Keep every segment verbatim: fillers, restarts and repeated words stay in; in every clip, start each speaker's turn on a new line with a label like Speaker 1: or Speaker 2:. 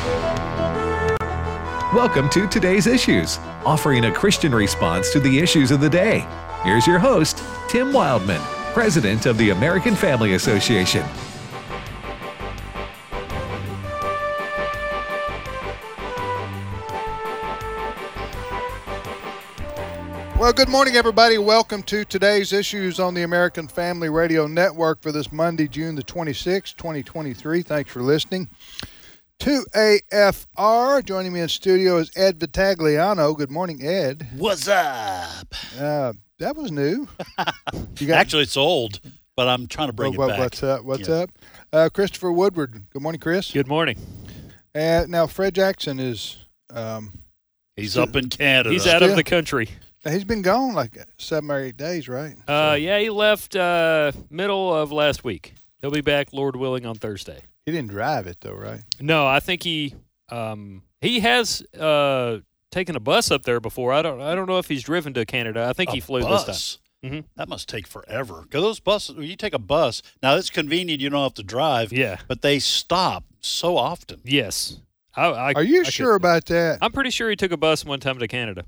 Speaker 1: Welcome to Today's Issues, offering a Christian response to the issues of the day. Here's your host, Tim Wildman, President of the American Family Association.
Speaker 2: Well, good morning, everybody. Welcome to Today's Issues on the American Family Radio Network for this Monday, June the twenty-sixth, twenty twenty-three. Thanks for listening to A F R. Joining me in studio is Ed Vitagliano. Good morning, Ed.
Speaker 3: What's up?
Speaker 2: Uh, that was new. You got,
Speaker 3: Actually, it's old, but I'm trying to bring
Speaker 2: what,
Speaker 3: it back.
Speaker 2: What's up? What's
Speaker 3: yeah.
Speaker 2: up? Uh, Christopher Woodward. Good morning, Chris.
Speaker 4: Good morning.
Speaker 2: Uh, now, Fred Jackson is... Um,
Speaker 3: He's up in Canada.
Speaker 4: He's out
Speaker 2: Still?
Speaker 4: of the country.
Speaker 2: He's been gone like seven or eight days, right?
Speaker 4: Uh, yeah, he left uh, middle of last week. He'll be back, Lord willing, on Thursday.
Speaker 2: He didn't drive it, though, right?
Speaker 4: No, I think he um, he has uh, taken a bus up there before. I don't I don't know if he's driven to Canada. I think
Speaker 3: A
Speaker 4: he flew
Speaker 3: bus?
Speaker 4: this time. Mm-hmm.
Speaker 3: That must take forever. Because those buses, you take a bus, now it's convenient, you don't have to drive.
Speaker 4: Yeah.
Speaker 3: But they stop so often.
Speaker 4: Yes. I, I,
Speaker 2: Are you
Speaker 4: I
Speaker 2: sure
Speaker 4: could,
Speaker 2: about that?
Speaker 4: I'm pretty sure he took a bus one time to Canada.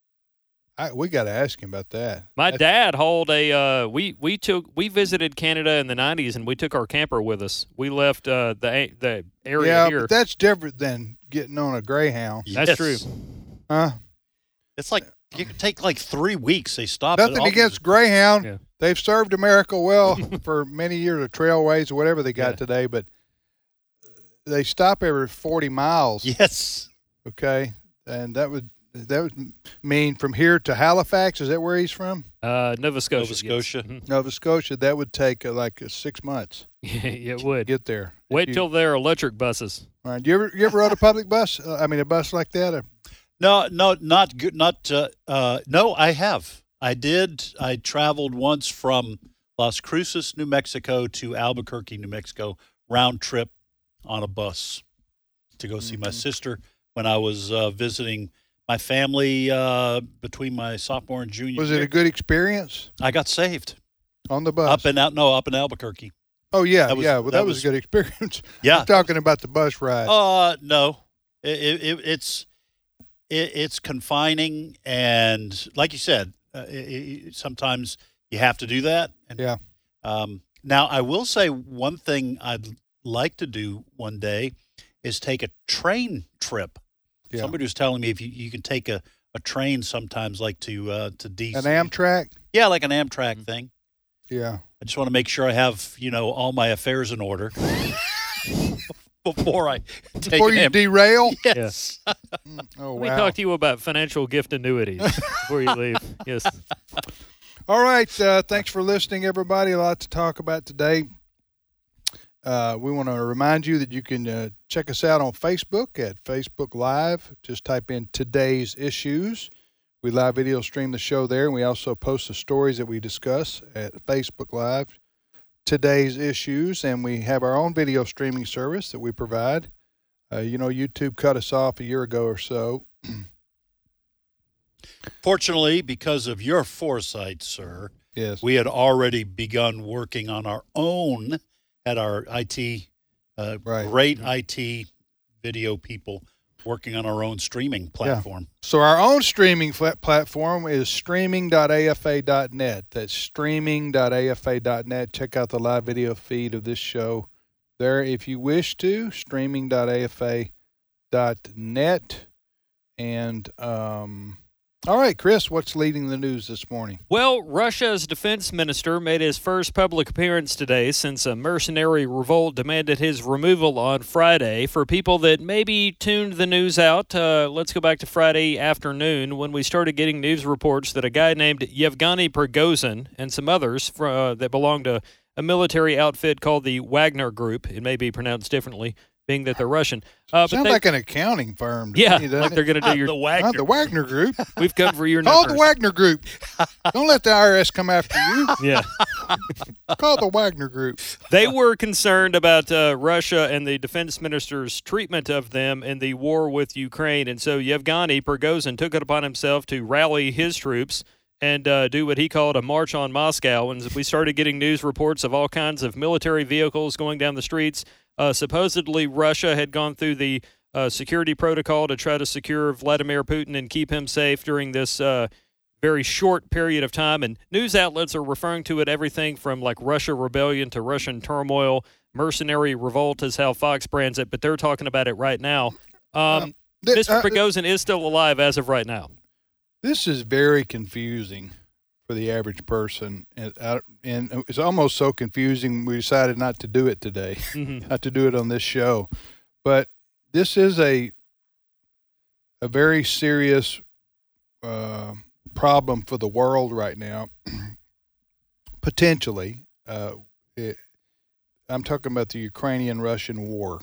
Speaker 2: I, we got to ask him about that.
Speaker 4: My
Speaker 2: That's,
Speaker 4: dad hauled a. Uh, we we took we visited Canada in the nineties, and we took our camper with us. We left uh, the the area
Speaker 2: yeah,
Speaker 4: here.
Speaker 2: but that's different than getting on a Greyhound.
Speaker 4: That's
Speaker 3: Yes.
Speaker 4: true.
Speaker 2: Huh?
Speaker 3: It's like, you could take like three weeks. They stop.
Speaker 2: Nothing
Speaker 3: at
Speaker 2: against Greyhound.
Speaker 4: Yeah.
Speaker 2: They've served America well for many years, of Trailways or whatever they got
Speaker 4: Yeah.
Speaker 2: today, but they stop every forty miles.
Speaker 3: Yes.
Speaker 2: Okay, and that would that would mean from here to Halifax. Is that where he's from?
Speaker 4: Uh, Nova Scotia.
Speaker 3: Nova Scotia.
Speaker 4: Yes. Mhm.
Speaker 2: Nova Scotia. That would take uh, like uh, six months
Speaker 4: Yeah, it
Speaker 2: to
Speaker 4: would.
Speaker 2: get there.
Speaker 4: Wait
Speaker 2: If you-
Speaker 4: till they're electric buses.
Speaker 2: All right. You ever you ever rode a public bus? Uh, I mean, a bus like that? Uh,
Speaker 3: No, no, not good. Not, uh, uh, no, I have. I did. I traveled once from Las Cruces, New Mexico to Albuquerque, New Mexico, round trip on a bus to go see my
Speaker 2: Mhm.
Speaker 3: sister when I was uh, visiting my family uh, between my sophomore and junior
Speaker 2: was
Speaker 3: year.
Speaker 2: it a good experience
Speaker 3: I got saved
Speaker 2: on the bus?
Speaker 3: up and out. No, up in Albuquerque.
Speaker 2: oh yeah,
Speaker 3: that was-
Speaker 2: yeah. Well, that,
Speaker 3: that
Speaker 2: was,
Speaker 3: was-
Speaker 2: a good experience.
Speaker 3: Yeah.
Speaker 2: I'm talking about the bus ride.
Speaker 3: Uh, no, it, it, it, it's it, it's confining, and like you said, uh, it, it, sometimes you have to do that. And,
Speaker 2: Yeah.
Speaker 3: Um, now, I will say one thing I'd like to do one day is take a train trip.
Speaker 2: Yeah.
Speaker 3: Somebody was telling me if you, you can take a, a train sometimes, like to uh, to D C.
Speaker 2: An Amtrak.
Speaker 3: Yeah, like an Amtrak thing.
Speaker 2: Yeah.
Speaker 3: I just want to make sure I have, you know, all my affairs in order before I take
Speaker 2: Before
Speaker 3: an
Speaker 2: you
Speaker 3: Am-
Speaker 2: derail.
Speaker 3: Yes.
Speaker 2: Mm, oh
Speaker 4: Let me
Speaker 2: wow.
Speaker 4: talk to you about financial gift annuities before you leave. Yes.
Speaker 2: All right. Uh, thanks for listening, everybody. A lot to talk about today. Uh, we want to remind you that you can uh, check us out on Facebook at Facebook Live. Just type in Today's Issues. We live video stream the show there, and we also post the stories that we discuss at Facebook Live, Today's Issues, and we have our own video streaming service that we provide. Uh, you know, YouTube cut us off a year ago or so.
Speaker 3: Fortunately, because of your foresight, sir,
Speaker 2: Yes.
Speaker 3: we had already begun working on our own, had our I T, uh,
Speaker 2: Right.
Speaker 3: great I T video people working on our own streaming platform.
Speaker 2: So our own streaming flat platform is streaming dot A F A dot net. That's streaming dot A F A dot net. Check out the live video feed of this show there if you wish to, streaming dot A F A dot net. And, um, all right, Chris, what's leading the news this morning?
Speaker 4: Well, Russia's defense minister made his first public appearance today since a mercenary revolt demanded his removal on Friday. For people that maybe tuned the news out, uh, let's go back to Friday afternoon when we started getting news reports that a guy named Yevgeny Prigozhin and some others fr- uh, that belonged to a military outfit called the Wagner Group, it may be pronounced differently, being that they're Russian. Uh, but
Speaker 2: Sounds
Speaker 4: they,
Speaker 2: like an accounting firm. to
Speaker 4: yeah,
Speaker 2: me, doesn't
Speaker 4: like
Speaker 2: it?
Speaker 4: they're going to do your.
Speaker 3: the
Speaker 2: Huh,
Speaker 3: Wagner.
Speaker 2: the Wagner Group.
Speaker 4: We've come for your
Speaker 2: Call
Speaker 4: numbers.
Speaker 2: the Wagner Group. Don't let the I R S come after you.
Speaker 4: Yeah.
Speaker 2: Call the Wagner Group.
Speaker 4: They were concerned about uh, Russia and the defense minister's treatment of them in the war with Ukraine. And so Yevgeny Prigozhin took it upon himself to rally his troops and uh, do what he called a march on Moscow. And we started getting news reports of all kinds of military vehicles going down the streets. Uh, supposedly, Russia had gone through the uh, security protocol to try to secure Vladimir Putin and keep him safe during this uh, very short period of time. And news outlets are referring to it everything from like Russia rebellion to Russian turmoil. Mercenary revolt is how Fox brands it, but they're talking about it right now. Um,
Speaker 2: Uh, th-
Speaker 4: Mister
Speaker 2: uh,
Speaker 4: Prigozhin is still alive as of right now.
Speaker 2: This is very confusing for the average person, and, uh, and it's almost so confusing we decided not to do it today,
Speaker 4: Mhm.
Speaker 2: not to do it on this show. But this is a a very serious uh, problem for the world right now. Potentially, uh, it, I'm talking about the Ukrainian-Russian war.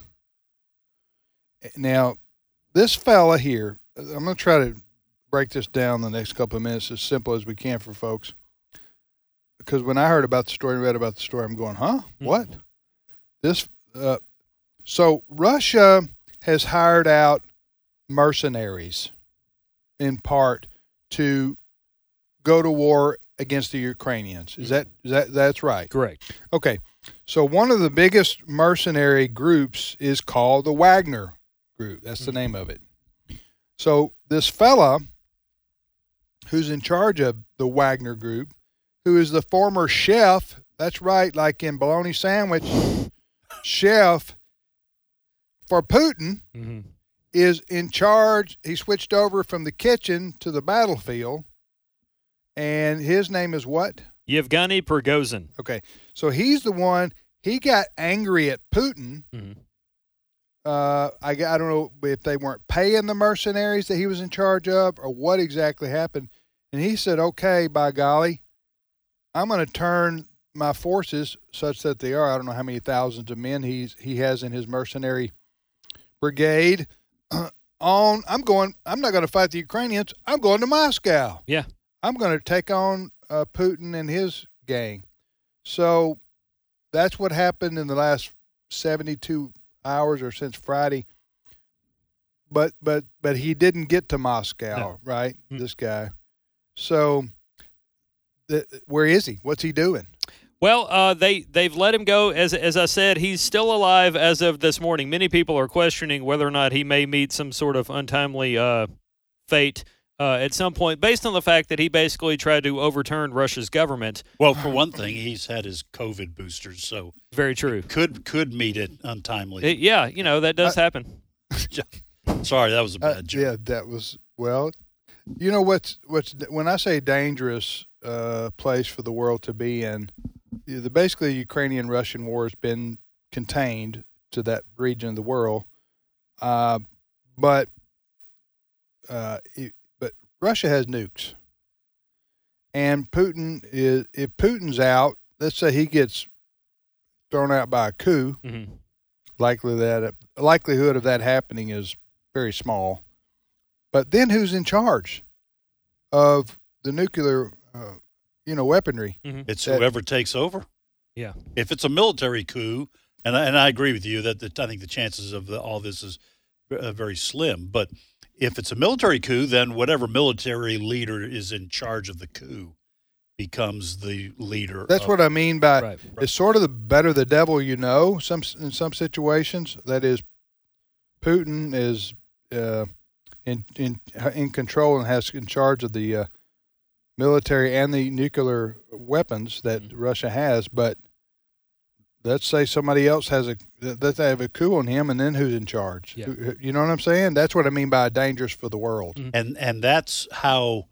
Speaker 2: Now, this fella here, I'm going to try to break this down the next couple of minutes as simple as we can for folks. Because when I heard about the story and read about the story, I'm going, huh? What? This, uh, so Russia has hired out mercenaries in part to go to war against the Ukrainians. Is that, is that, that's right?
Speaker 4: Correct.
Speaker 2: Okay. So one of the biggest mercenary groups is called the Wagner Group. That's the name of it. So this fella who's in charge of the Wagner Group, who is the former chef, that's right, like in Bologna Sandwich, chef for Putin,
Speaker 4: Mm-hmm.
Speaker 2: is in charge. He switched over from the kitchen to the battlefield, and his name is what?
Speaker 4: Yevgeny Prigozhin.
Speaker 2: Okay, so he's the one, he got angry at Putin.
Speaker 4: Mm-hmm.
Speaker 2: Uh, I, I don't know if they weren't paying the mercenaries that he was in charge of or what exactly happened. And he said, okay, by golly, I'm going to turn my forces such that they are, I don't know how many thousands of men he's, he has in his mercenary brigade uh, on. I'm going, I'm not going to fight the Ukrainians. I'm going to Moscow.
Speaker 4: Yeah.
Speaker 2: I'm going to take on uh, Putin and his gang. So that's what happened in the last seventy-two hours or since Friday. But but but he didn't get to Moscow,
Speaker 4: No.
Speaker 2: right?
Speaker 4: Mm.
Speaker 2: This guy. So the, where is he? What's he doing?
Speaker 4: Well, uh, they they've let him go. As as I said, he's still alive as of this morning. Many people are questioning whether or not he may meet some sort of untimely uh, fate uh, at some point, based on the fact that he basically tried to overturn Russia's government.
Speaker 3: Well, for one thing, he's had his COVID boosters, so
Speaker 4: Very true.
Speaker 3: could could meet it untimely.
Speaker 4: It- yeah, you know that does
Speaker 2: I-
Speaker 4: happen.
Speaker 3: Sorry, that was a bad
Speaker 2: Uh,
Speaker 3: joke.
Speaker 2: yeah, that was well. You know what's what's when I say dangerous uh, place for the world to be in, the basically Ukrainian-Russian war has been contained to that region of the world, uh, but uh, it, but Russia has nukes, and Putin is if Putin's out, let's say he gets thrown out by a coup,
Speaker 4: Mm-hmm.
Speaker 2: likely that likelihood of that happening is very small. But then who's in charge of the nuclear, uh, you know, weaponry?
Speaker 3: It's
Speaker 2: that-
Speaker 3: whoever takes over.
Speaker 4: Yeah.
Speaker 3: If it's a military coup, and I, and I agree with you that the, I think the chances of the, all this is uh, very slim. But if it's a military coup, then whatever military leader is in charge of the coup becomes the leader.
Speaker 2: That's
Speaker 3: of,
Speaker 2: what I mean by
Speaker 4: Right.
Speaker 2: it's sort of the better the devil you know. Some in some situations, that is, Putin is uh, in in in control and has in charge of the uh, military and the nuclear weapons that
Speaker 4: Mhm.
Speaker 2: Russia has. But let's say somebody else has a that they have a coup on him, and then who's in charge?
Speaker 4: Yeah.
Speaker 2: Who- You know what I'm saying? That's what I mean by dangerous for the world.
Speaker 4: Mhm.
Speaker 3: and and that's how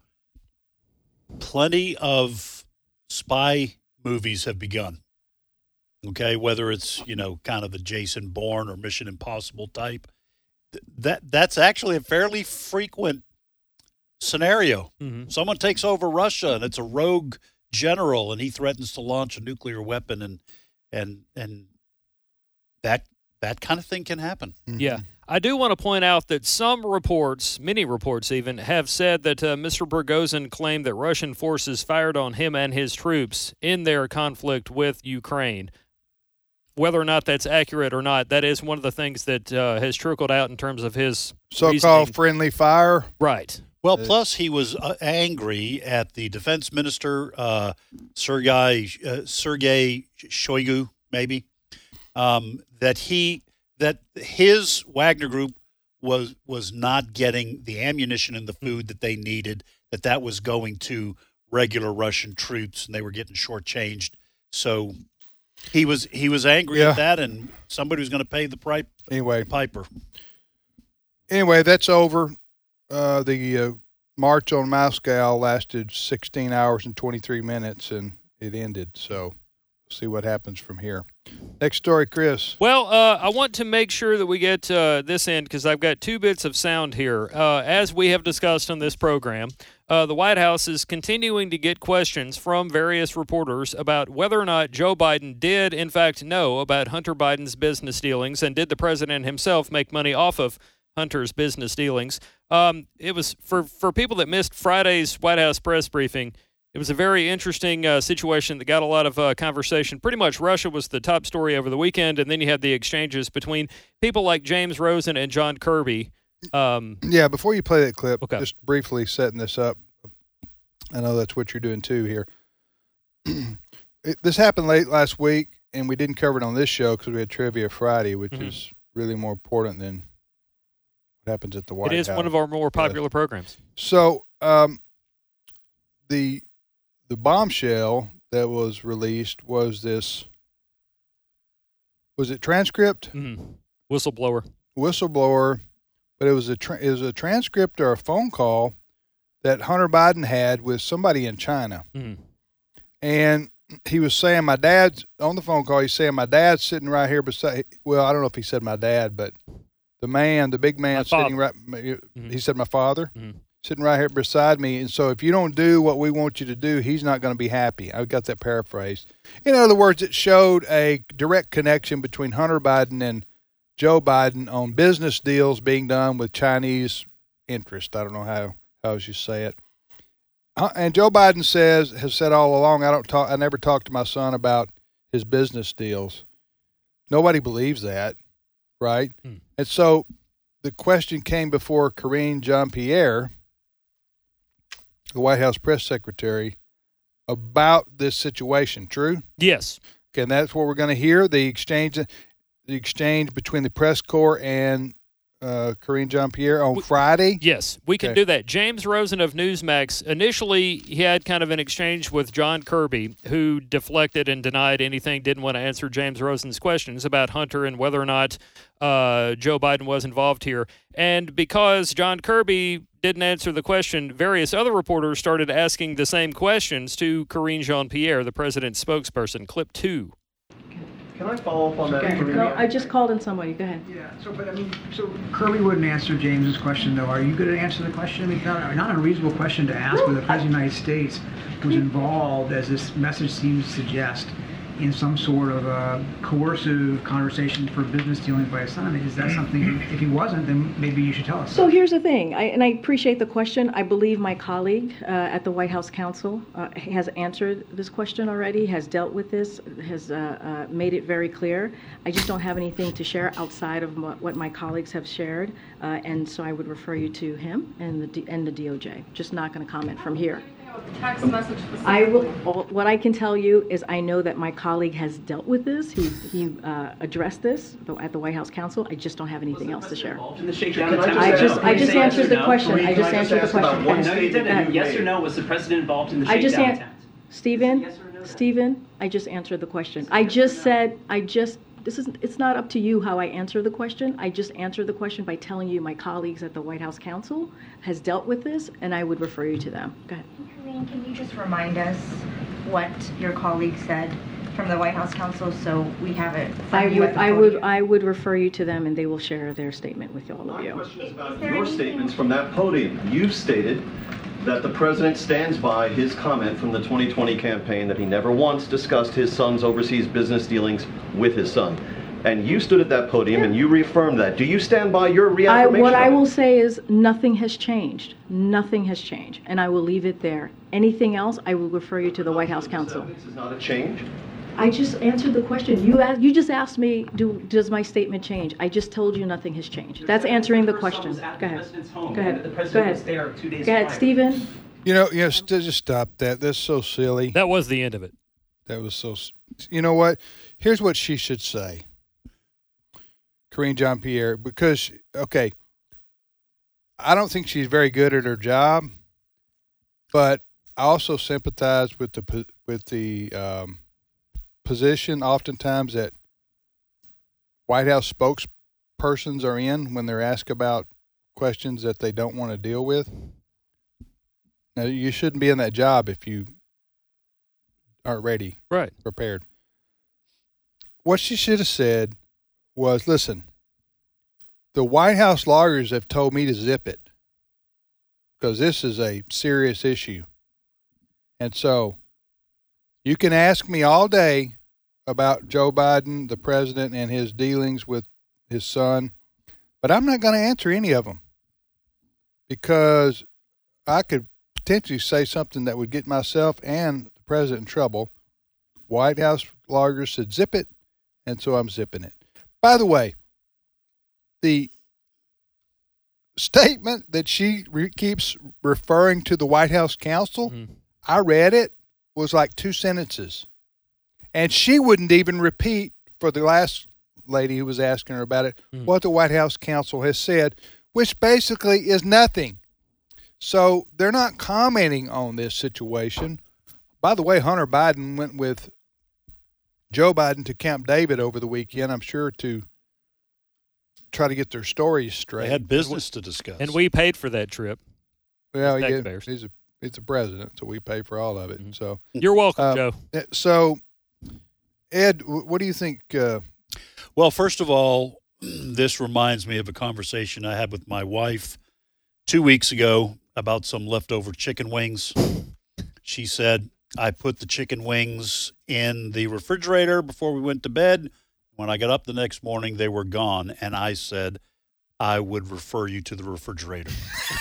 Speaker 3: plenty of spy movies have begun. Okay, whether it's, you know, kind of the Jason Bourne or Mission Impossible type, th- that that's actually a fairly frequent scenario.
Speaker 4: Mm-hmm.
Speaker 3: Someone takes over Russia and it's a rogue general and he threatens to launch a nuclear weapon, and and and that that kind of thing can happen.
Speaker 4: Yeah. I do want to point out that some reports, many reports even, have said that uh, Mister Prigozhin claimed that Russian forces fired on him and his troops in their conflict with Ukraine. Whether or not that's accurate or not, that is one of the things that uh, has trickled out in terms of his
Speaker 2: So-called
Speaker 4: reasoning.
Speaker 2: friendly fire.
Speaker 4: Right.
Speaker 3: Well, plus he was uh, angry at the defense minister, uh, Sergei uh, Sergei Shoigu, maybe, um, that he that his Wagner group was was not getting the ammunition and the food that they needed, that that was going to regular Russian troops, and they were getting shortchanged. So he was he was angry
Speaker 2: Yeah.
Speaker 3: at that, and somebody was going to pay the price.
Speaker 2: Anyway,
Speaker 3: Piper.
Speaker 2: anyway, that's over. Uh, the uh, march on Moscow lasted sixteen hours and twenty-three minutes, and it ended. So we'll see what happens from here. Next story, Chris.
Speaker 4: Well, uh, I want to make sure that we get uh, this in because I've got two bits of sound here. Uh, as we have discussed on this program, uh, the White House is continuing to get questions from various reporters about whether or not Joe Biden did, in fact, know about Hunter Biden's business dealings, and did the president himself make money off of Hunter's business dealings. Um, it was for, for people that missed Friday's White House press briefing. It was a very interesting uh, situation that got a lot of uh, conversation. Pretty much Russia was the top story over the weekend, and then you had the exchanges between people like James Rosen and John Kirby. Um,
Speaker 2: Yeah, before you play that clip,
Speaker 4: Okay.
Speaker 2: just briefly setting this up. I know that's what you're doing too here. it, this happened late last week, and we didn't cover it on this show because we had Trivia Friday, which
Speaker 4: Mhm.
Speaker 2: is really more important than what happens at the White
Speaker 4: it is
Speaker 2: House.
Speaker 4: one of our more popular programs.
Speaker 2: So, um, the the bombshell that was released was this. Was it transcript?
Speaker 4: Mhm. Whistleblower.
Speaker 2: Whistleblower, but it was a tra- it was a transcript or a phone call that Hunter Biden had with somebody in China,
Speaker 4: Mhm.
Speaker 2: and he was saying my dad's on the phone call. He's saying my dad's sitting right here beside. Well, I don't know if he said my dad, but the man, the big man
Speaker 4: My
Speaker 2: sitting
Speaker 4: father.
Speaker 2: right.
Speaker 4: Mhm.
Speaker 2: He said my father.
Speaker 4: Mhm.
Speaker 2: Sitting right here beside me. And so if you don't do what we want you to do, he's not going to be happy. I got that paraphrased. In other words, it showed a direct connection between Hunter Biden and Joe Biden on business deals being done with Chinese interest. I don't know how, how else you say it. Uh, and Joe Biden says, has said all along, I don't talk, I never talk to my son about his business deals. Nobody believes that, right?
Speaker 4: Hmm.
Speaker 2: And so the question came before Karine Jean-Pierre, the White House press secretary, about this situation. True?
Speaker 4: Yes.
Speaker 2: Okay, and that's what we're going to hear, the exchange the exchange between the press corps and uh, Karine Jean-Pierre on
Speaker 4: We-
Speaker 2: Friday.
Speaker 4: Yes, we can
Speaker 2: Okay.
Speaker 4: do that. James Rosen of Newsmax, initially he had kind of an exchange with John Kirby, who deflected and denied anything, didn't want to answer James Rosen's questions about Hunter and whether or not uh, Joe Biden was involved here. And because John Kirby didn't answer the question, various other reporters started asking the same questions to Karine Jean-Pierre, the president's spokesperson. Clip two.
Speaker 5: Can I follow up on that?
Speaker 6: Okay.
Speaker 5: Karine?
Speaker 6: No, I just called in somebody. Go ahead.
Speaker 5: Yeah, so, but I mean, so Kirby wouldn't answer James's question, though. Are you going to answer the question? I mean, not, not a reasonable question to ask whether the President of the United States was involved, as this message seems to suggest, in some sort of a coercive conversation for business dealings by his son. Is that something, if he wasn't, then maybe you should tell us.
Speaker 6: So here's the thing, I, and I appreciate the question. I believe my colleague uh, at the White House Counsel uh, has answered this question already, has dealt with this, has uh, uh, made it very clear. I just don't have anything to share outside of what, what my colleagues have shared, uh, and so I would refer you to him and the D- and the D O J. Just not going to comment from here.
Speaker 7: Text message specifically.
Speaker 6: I will. What I can tell you is I know that my colleague has dealt with this. He he uh, addressed this at the White House Counsel. I just don't have anything else to share.
Speaker 8: In the shakedown
Speaker 5: Can I
Speaker 8: attempt?
Speaker 5: just
Speaker 6: I just
Speaker 5: ask-
Speaker 6: I just
Speaker 8: Say yes
Speaker 6: answered
Speaker 8: or
Speaker 6: the
Speaker 8: no?
Speaker 6: question.
Speaker 5: Kareem,
Speaker 6: I
Speaker 5: can
Speaker 6: just
Speaker 5: I just
Speaker 6: answered the
Speaker 5: ask about
Speaker 6: question.
Speaker 5: one
Speaker 6: Go
Speaker 8: No,
Speaker 6: ahead.
Speaker 8: you didn't.
Speaker 6: Go ahead.
Speaker 8: Yes or no? Was the president involved in the
Speaker 6: I just
Speaker 8: shakedown
Speaker 6: an-
Speaker 8: attempt?
Speaker 6: Stephen,
Speaker 8: Yes or no?
Speaker 6: Stephen, I just answered the question. I just said, I just, this is, it's not up to you how I answer the question. I just answered the question by telling you my colleagues at the White House Counsel has dealt with this, and I would refer you to them. Go ahead.
Speaker 7: Karine, can you just remind us what your colleague said from the White House Counsel so we have it
Speaker 6: I
Speaker 7: from you
Speaker 6: would,
Speaker 7: at the
Speaker 6: I would,
Speaker 7: podium?
Speaker 6: I would refer you to them, and they will share their statement with all of
Speaker 9: My
Speaker 6: you.
Speaker 9: question is about
Speaker 7: Is there
Speaker 9: your
Speaker 7: anything-
Speaker 9: statements from that podium. You've stated that the president stands by his comment from the twenty twenty campaign that he never once discussed his son's overseas business dealings with his son. And you stood at that podium and you reaffirmed that. Do you stand by your
Speaker 6: I,
Speaker 9: reaffirmation
Speaker 6: what I
Speaker 9: of it?
Speaker 6: will say is nothing has changed. Nothing has changed, and I will leave it there. Anything else, I will refer you to the White House Counsel.
Speaker 9: This is not a change.
Speaker 6: I just answered the question. You asked, you just asked me, do, does my statement change? I just told you nothing has changed. That's answering the question.
Speaker 8: Was at
Speaker 6: Go
Speaker 8: the
Speaker 6: ahead.
Speaker 8: president's home,
Speaker 6: Go
Speaker 8: and
Speaker 6: ahead.
Speaker 8: The
Speaker 6: Go
Speaker 8: president
Speaker 6: ahead.
Speaker 8: was there two days
Speaker 6: Go ahead,
Speaker 8: prior.
Speaker 6: Stephen.
Speaker 2: You know, you know, st- just stop that. That's so silly.
Speaker 4: That was the end of it.
Speaker 2: That was so. s- You know what? Here's what she should say, Karine Jean-Pierre, because okay, I don't think she's very good at her job, but I also sympathize with the with the um, position oftentimes that White House spokespersons are in when they're asked about questions that they don't want to deal with. Now, you shouldn't be in that job if you aren't ready,
Speaker 4: right,
Speaker 2: prepared. What she should have said was, listen, the White House lawyers have told me to zip it because this is a serious issue. And so you can ask me all day about Joe Biden, the president, and his dealings with his son, but I'm not going to answer any of them because I could potentially say something that would get myself and the president in trouble. White House lawyers said zip it, and so I'm zipping it. By the way, the statement that she re- keeps referring to the White House counsel, mm-hmm. I read it, was like two sentences. And she wouldn't even repeat for the last lady who was asking her about it, mm-hmm. what the White House counsel has said, which basically is nothing. So they're not commenting on this situation. By the way, Hunter Biden went with Joe Biden to Camp David over the weekend, I'm sure, to try to get their stories straight.
Speaker 3: They had business to discuss.
Speaker 4: And we paid for that trip.
Speaker 2: Well, yeah, he's a, he's a president, so we pay for all of it.
Speaker 4: Mm-hmm.
Speaker 2: So
Speaker 4: You're welcome,
Speaker 2: uh,
Speaker 4: Joe.
Speaker 2: So, Ed, what do you think? Uh,
Speaker 3: well, first of all, this reminds me of a conversation I had with my wife two weeks ago about some leftover chicken wings. She said, I put the chicken wings in the refrigerator before we went to bed. When I got up the next morning, they were gone. And I said, I would refer you to the refrigerator.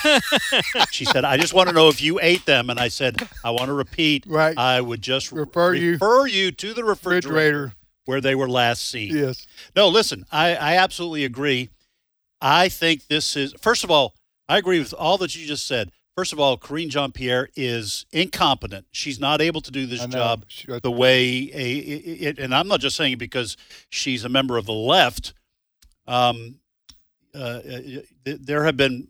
Speaker 3: She said, I just want to know if you ate them. And I said, I want to repeat,
Speaker 2: right.
Speaker 3: I would just
Speaker 2: refer,
Speaker 3: re-
Speaker 2: you.
Speaker 3: refer you to the refrigerator,
Speaker 2: refrigerator
Speaker 3: where they were last seen.
Speaker 2: Yes.
Speaker 3: No, listen, I, I absolutely agree. I think this is, first of all, I agree with all that you just said. First of all, Karine Jean-Pierre is incompetent. She's not able to do this job the way, a, it, and I'm not just saying it because she's a member of the left. Um, uh, there have been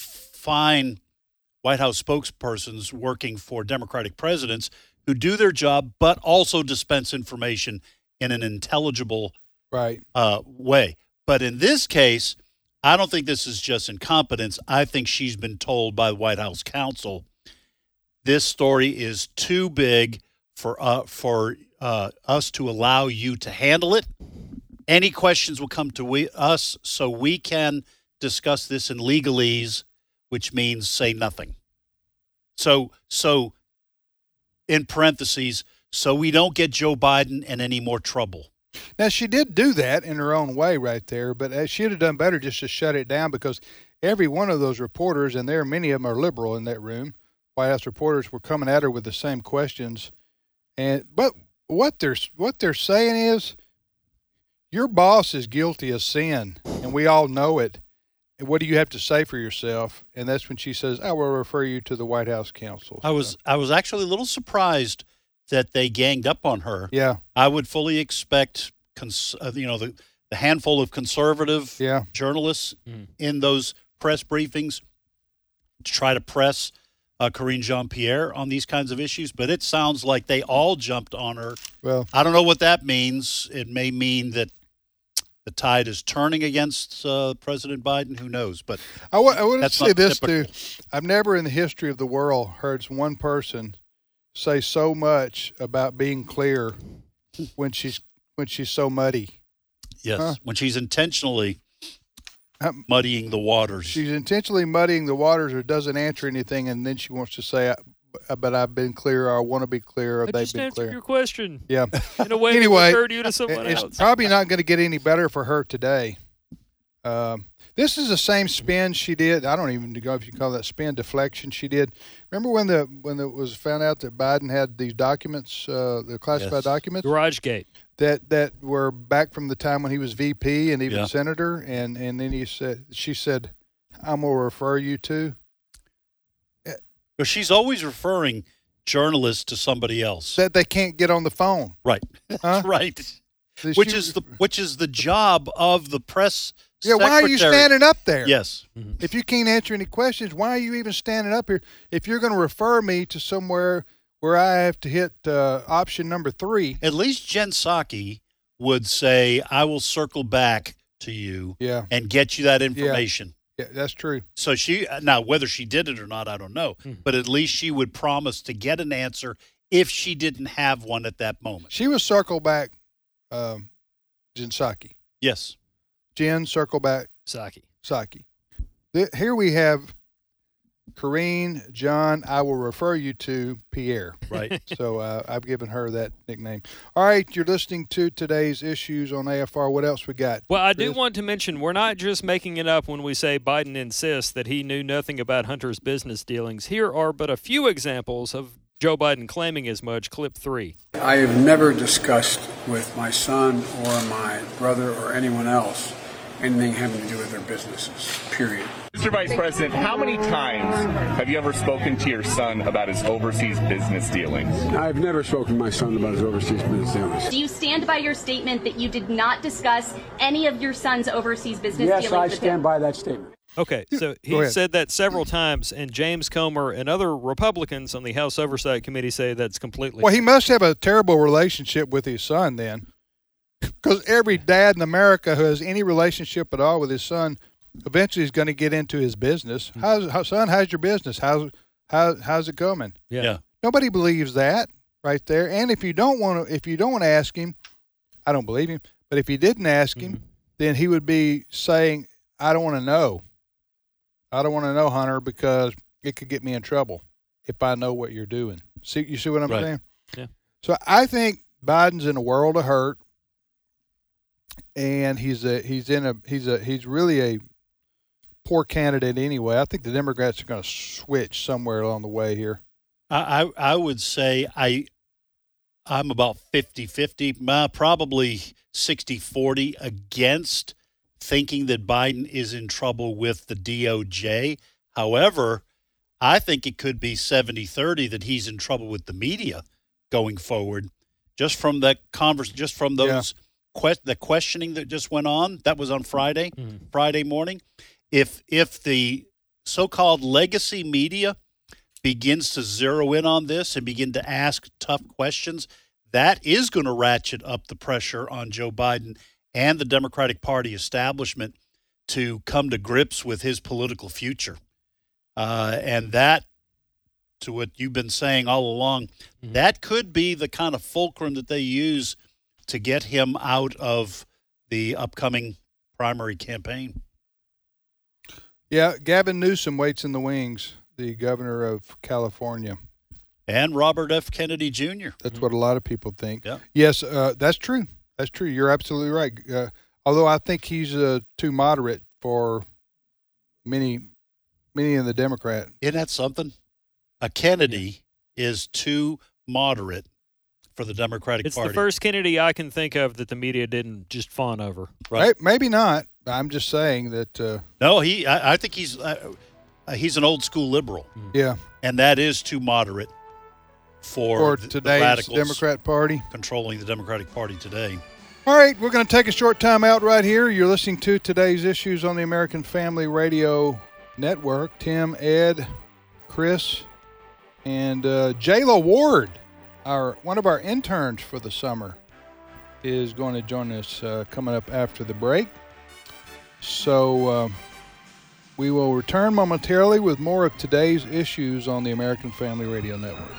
Speaker 3: fine White House spokespersons working for Democratic presidents who do their job, but also dispense information in an intelligible
Speaker 2: right.
Speaker 3: uh, way. But in this case, I don't think this is just incompetence. I think she's been told by the White House counsel, this story is too big for uh, for uh, us to allow you to handle it. Any questions will come to we, us so we can discuss this in legalese, which means say nothing. So, so in parentheses, so we don't get Joe Biden in any more trouble.
Speaker 2: Now, she did do that in her own way right there, but she'd have done better just to shut it down because every one of those reporters, and there are many of them are liberal in that room, White House reporters were coming at her with the same questions. And but what they're what they're saying is, your boss is guilty of sin, and we all know it. And what do you have to say for yourself? And that's when she says, I will refer you to the White House counsel.
Speaker 3: I was I was actually a little surprised that they ganged up on her.
Speaker 2: Yeah.
Speaker 3: I would fully expect, cons- uh, you know, the, the handful of conservative
Speaker 2: yeah.
Speaker 3: journalists mm. in those press briefings to try to press uh, Karine Jean-Pierre on these kinds of issues. But it sounds like they all jumped on her.
Speaker 2: Well,
Speaker 3: I don't know what that means. It may mean that the tide is turning against uh, President Biden. Who knows? But
Speaker 2: I, w- I want to say this,
Speaker 3: typical.
Speaker 2: too. I've never in the history of the world heard one person say so much about being clear when she's when she's so muddy.
Speaker 3: Yes,
Speaker 2: huh?
Speaker 3: When she's intentionally muddying the waters.
Speaker 2: She's intentionally muddying the waters or doesn't answer anything, and then she wants to say, but I've been clear, or I want to be clear, or
Speaker 4: I
Speaker 2: they've
Speaker 4: just
Speaker 2: been
Speaker 4: answered
Speaker 2: clear.
Speaker 4: your question.
Speaker 2: Yeah.
Speaker 4: In a way
Speaker 2: anyway,
Speaker 4: that referred you to someone
Speaker 2: it's
Speaker 4: else.
Speaker 2: probably not going to get any better for her today. Um, this is the same spin she did. I don't even know if you call that spin deflection she did. Remember when the when it was found out that Biden had these documents, uh, the classified
Speaker 3: yes.
Speaker 2: documents,
Speaker 4: GarageGate,
Speaker 2: that that were back from the time when he was V P and even
Speaker 3: yeah.
Speaker 2: senator, and and then he said, she said, "I'm gonna refer you to."
Speaker 3: But she's always referring journalists to somebody else
Speaker 2: that they can't get on the phone.
Speaker 3: Right,
Speaker 2: huh?
Speaker 3: right.
Speaker 2: So
Speaker 3: which
Speaker 2: she,
Speaker 3: is the which is the job of the press
Speaker 2: Yeah, why are you
Speaker 3: Secretary-
Speaker 2: standing up there?
Speaker 3: Yes.
Speaker 2: If you can't answer any questions, why are you even standing up here? If you're going to refer me to somewhere where I have to hit uh, option number three.
Speaker 3: At least Jen Psaki would say, I will circle back to you
Speaker 2: Yeah.
Speaker 3: and get you that information.
Speaker 2: Yeah, that's true.
Speaker 3: So she, now whether she did it or not, I don't know, but at least she would promise to get an answer if she didn't have one at that moment.
Speaker 2: She was circle back um, Jen Psaki.
Speaker 3: Yes.
Speaker 2: Jen, circle back
Speaker 4: Psaki.
Speaker 2: Psaki. Th- Here we have Corrine, John, I will refer you to Pierre.
Speaker 3: Right.
Speaker 2: So uh, I've given her that nickname. All right, you're listening to today's issues on A F R. What else we got?
Speaker 4: Well, I do
Speaker 2: Chris?
Speaker 4: want to mention we're not just making it up when we say Biden insists that he knew nothing about Hunter's business dealings. Here are but a few examples of Joe Biden claiming as much. Clip three.
Speaker 10: I have never discussed with my son or my brother or anyone else anything having to do with their businesses, period.
Speaker 11: Mister Vice President, how many times have you ever spoken to your son about his overseas business dealings?
Speaker 10: I've never spoken to my son about his overseas business dealings.
Speaker 12: Do you stand by your statement that you did not discuss any of your son's overseas business
Speaker 10: Yes,
Speaker 12: dealings
Speaker 10: I
Speaker 12: with
Speaker 10: stand
Speaker 12: him?
Speaker 10: by that statement.
Speaker 4: Okay, so
Speaker 2: Go
Speaker 4: he
Speaker 2: ahead.
Speaker 4: said that several times, and James Comer and other Republicans on the House Oversight Committee say that's completely
Speaker 2: Well, he must have a terrible relationship with his son then. Because every dad in America who has any relationship at all with his son eventually is going to get into his business. How's, how, son, how's your business? How's, how, how's it coming?
Speaker 4: Yeah.
Speaker 3: Yeah.
Speaker 2: Nobody believes that right there. And if you don't want to, if you don't want to ask him, I don't believe him. But if you didn't ask him,
Speaker 4: Mm-hmm.
Speaker 2: then he would be saying, I don't want to know. I don't want to know, Hunter, because it could get me in trouble if I know what you're doing. See, you see what I'm
Speaker 3: Right.
Speaker 2: saying?
Speaker 4: Yeah.
Speaker 2: So I think Biden's in a world of hurt, and he's a he's in a he's a he's really a poor candidate anyway. I think the Democrats are going to switch somewhere along the way here.
Speaker 3: I, I, I would say I, I'm about fifty-fifty, uh, probably sixty forty against thinking that Biden is in trouble with the D O J. However, I think it could be seventy thirty that he's in trouble with the media going forward. Just from that converse, just from those que- the questioning that just went on, that was on Friday,
Speaker 4: Mhm.
Speaker 3: Friday morning. If if the so-called legacy media begins to zero in on this and begin to ask tough questions, that is going to ratchet up the pressure on Joe Biden and the Democratic Party establishment to come to grips with his political future. Uh, and that, to what you've been saying all along,
Speaker 4: Mm-hmm.
Speaker 3: that could be the kind of fulcrum that they use to get him out of the upcoming primary campaign.
Speaker 2: Yeah, Gavin Newsom waits in the wings, the governor of California.
Speaker 3: And Robert F. Kennedy Junior
Speaker 2: That's what a lot of people think.
Speaker 3: Yeah.
Speaker 2: Yes, uh, that's true. That's true. You're absolutely right. Uh, although I think he's uh, too moderate for many, many in the Democrat.
Speaker 3: Isn't that something? A Kennedy is too moderate for the Democratic
Speaker 4: It's
Speaker 3: Party.
Speaker 4: the first Kennedy I can think of that the media didn't just fawn over.
Speaker 3: Right.
Speaker 2: May- Maybe not. I'm just saying that. Uh,
Speaker 3: No, he. I, I think he's uh, uh, he's an old school liberal,
Speaker 2: yeah.
Speaker 3: and that is too moderate for,
Speaker 2: For
Speaker 3: the, the
Speaker 2: today's
Speaker 3: radicals
Speaker 2: Democrat Party.
Speaker 3: controlling the Democratic Party today.
Speaker 2: All right, we're going to take a short time out right here. You're listening to today's issues on the American Family Radio Network. Tim, Ed, Chris, and uh, Jayla Ward, our one of our interns for the summer, is going to join us uh, coming up after the break. So uh, we will return momentarily with more of today's issues on the American Family Radio Network.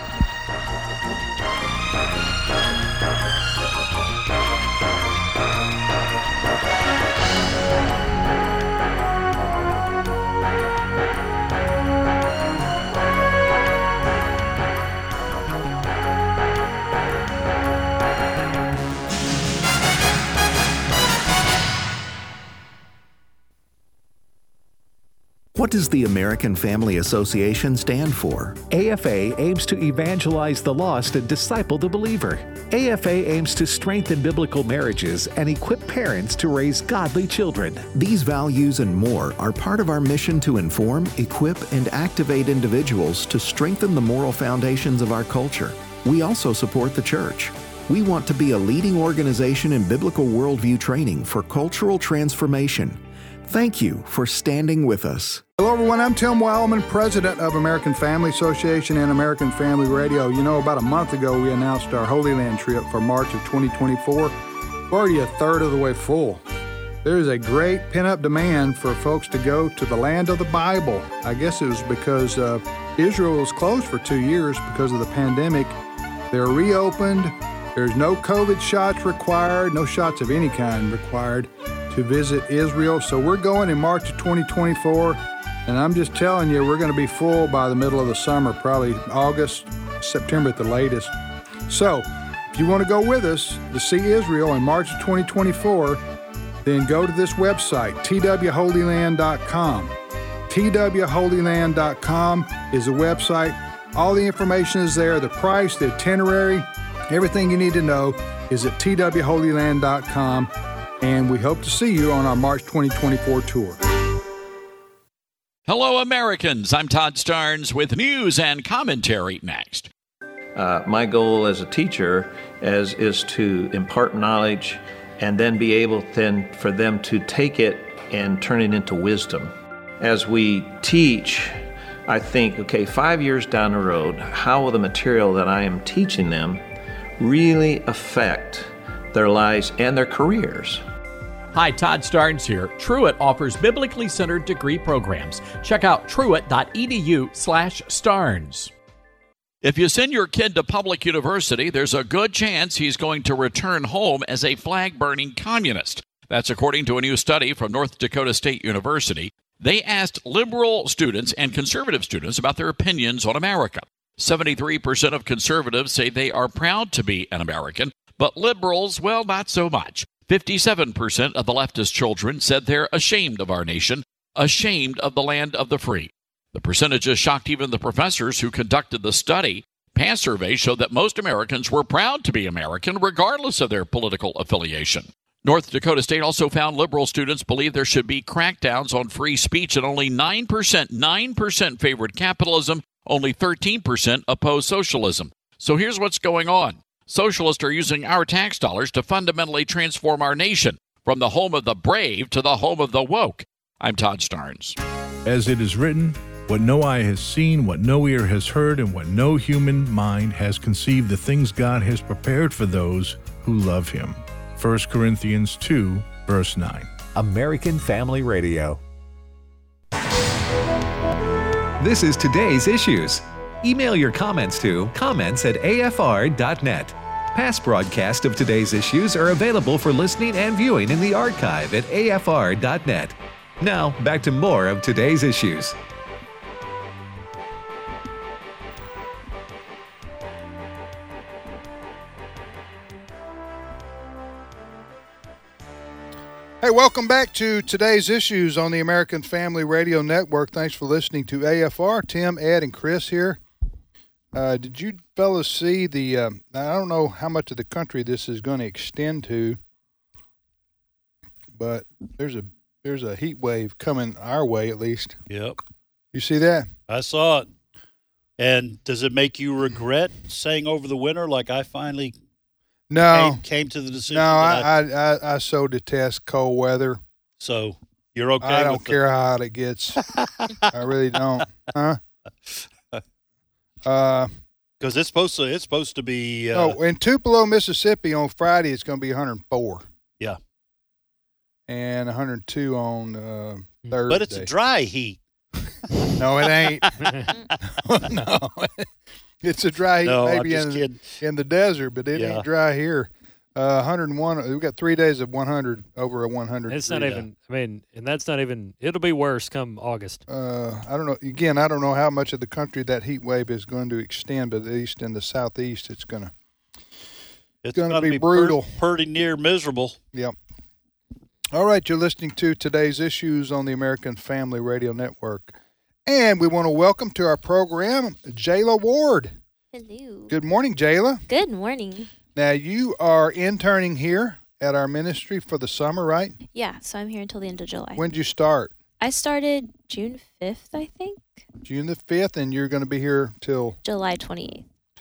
Speaker 13: What does the American Family Association stand for?
Speaker 1: A F A aims to evangelize the lost and disciple the believer. A F A aims to strengthen biblical marriages and equip parents to raise godly children.
Speaker 13: These values and more are part of our mission to inform, equip, and activate individuals to strengthen the moral foundations of our culture. We also support the church. We want to be a leading organization in biblical worldview training for cultural transformation. Thank you for standing with us.
Speaker 2: Hello, everyone. I'm Tim Wildman, president of American Family Association and American Family Radio. You know, about a month ago, we announced our Holy Land trip for March of twenty twenty-four. We're already a third of the way full. There is a great pent-up demand for folks to go to the land of the Bible. I guess it was because uh, Israel was closed for two years because of the pandemic. They're reopened. There's no COVID shots required, no shots of any kind required to visit Israel. So we're going in March of twenty twenty-four, and I'm just telling you, we're going to be full by the middle of the summer, probably August, September at the latest. So if you want to go with us to see Israel in March of twenty twenty-four, then go to this website, T W Holy Land dot com. T W Holy Land dot com is the website. All the information is there, the price, the itinerary, everything you need to know is at T W Holy Land dot com, and we hope to see you on our March twenty twenty-four tour.
Speaker 14: Hello, Americans. I'm Todd Starnes with news and commentary next.
Speaker 15: Uh, my goal as a teacher is, is to impart knowledge and then be able then for them to take it and turn it into wisdom. As we teach, I think, okay, five years down the road, how will the material that I am teaching them really affect their lives and their careers?
Speaker 16: Hi, Todd Starnes here. Truett offers biblically centered degree programs. Check out truett.edu slash Starnes.
Speaker 14: If you send your kid to public university, there's a good chance he's going to return home as a flag-burning communist. That's according to a new study from North Dakota State University. They asked liberal students and conservative students about their opinions on America. seventy-three percent of conservatives say they are proud to be an American, but liberals, well, not so much. fifty-seven percent of the leftist children said they're ashamed of our nation, ashamed of the land of the free. The percentages shocked even the professors who conducted the study. Past surveys showed that most Americans were proud to be American, regardless of their political affiliation. North Dakota State also found liberal students believe there should be crackdowns on free speech, and only nine percent, nine percent favored capitalism, only thirteen percent oppose socialism. So here's what's going on. Socialists are using our tax dollars to fundamentally transform our nation, from the home of the brave to the home of the woke. I'm Todd Starnes.
Speaker 17: As it is written, what no eye has seen, what no ear has heard, and what no human mind has conceived, the things God has prepared for those who love him. First Corinthians two, verse nine.
Speaker 1: American Family Radio. This is Today's Issues. Email your comments to comments at A F R dot net. Past broadcasts of Today's Issues are available for listening and viewing in the archive at A F R dot net. Now, back to more of Today's Issues.
Speaker 2: Hey, welcome back to Today's Issues on the American Family Radio Network. Thanks for listening to A F R. Tim, Ed, and Chris here. Uh, did you fellas see the, uh, I don't know how much of the country this is going to extend to, but there's a there's a heat wave coming our way at least.
Speaker 3: Yep.
Speaker 2: You see that?
Speaker 3: I saw it. And does it make you regret staying over the winter like I finally
Speaker 2: No,
Speaker 3: came, came to the decision?
Speaker 2: No,
Speaker 3: that
Speaker 2: I, I, I, I so detest cold weather.
Speaker 3: So you're okay
Speaker 2: I don't
Speaker 3: with
Speaker 2: care
Speaker 3: the...
Speaker 2: how hot it gets. I really don't. Huh? Uh,
Speaker 3: Because it's supposed to, it's supposed to be. Uh,
Speaker 2: oh, in Tupelo, Mississippi on Friday, it's going to be one hundred four.
Speaker 3: Yeah.
Speaker 2: And one hundred two on uh, Thursday.
Speaker 3: But it's a dry heat.
Speaker 2: No, it ain't. No. It's a dry heat
Speaker 3: no,
Speaker 2: maybe
Speaker 3: I'm just
Speaker 2: in, in the desert, but it
Speaker 3: yeah.
Speaker 2: ain't dry here. Uh, one hundred one, we've got three days of one hundred, over a one hundred.
Speaker 4: It's not even, I mean, and that's not even, it'll be worse come August.
Speaker 2: Uh, I don't know. Again, I don't know how much of the country that heat wave is going to extend, but at least in the southeast, it's going to
Speaker 3: it's
Speaker 2: going to
Speaker 3: be,
Speaker 2: be brutal.
Speaker 3: Per, pretty near miserable.
Speaker 2: Yep. All right, you're listening to Today's Issues on the American Family Radio Network. And we want to welcome to our program Jayla Ward.
Speaker 18: Hello.
Speaker 2: Good morning, Jayla.
Speaker 18: Good morning.
Speaker 2: Now, you are interning here at our ministry for the summer, right?
Speaker 18: Yeah, so I'm here until the end of July.
Speaker 2: When did you start?
Speaker 18: I started June fifth, I think.
Speaker 2: June the fifth, and you're going to be here till?
Speaker 18: July twenty-eighth.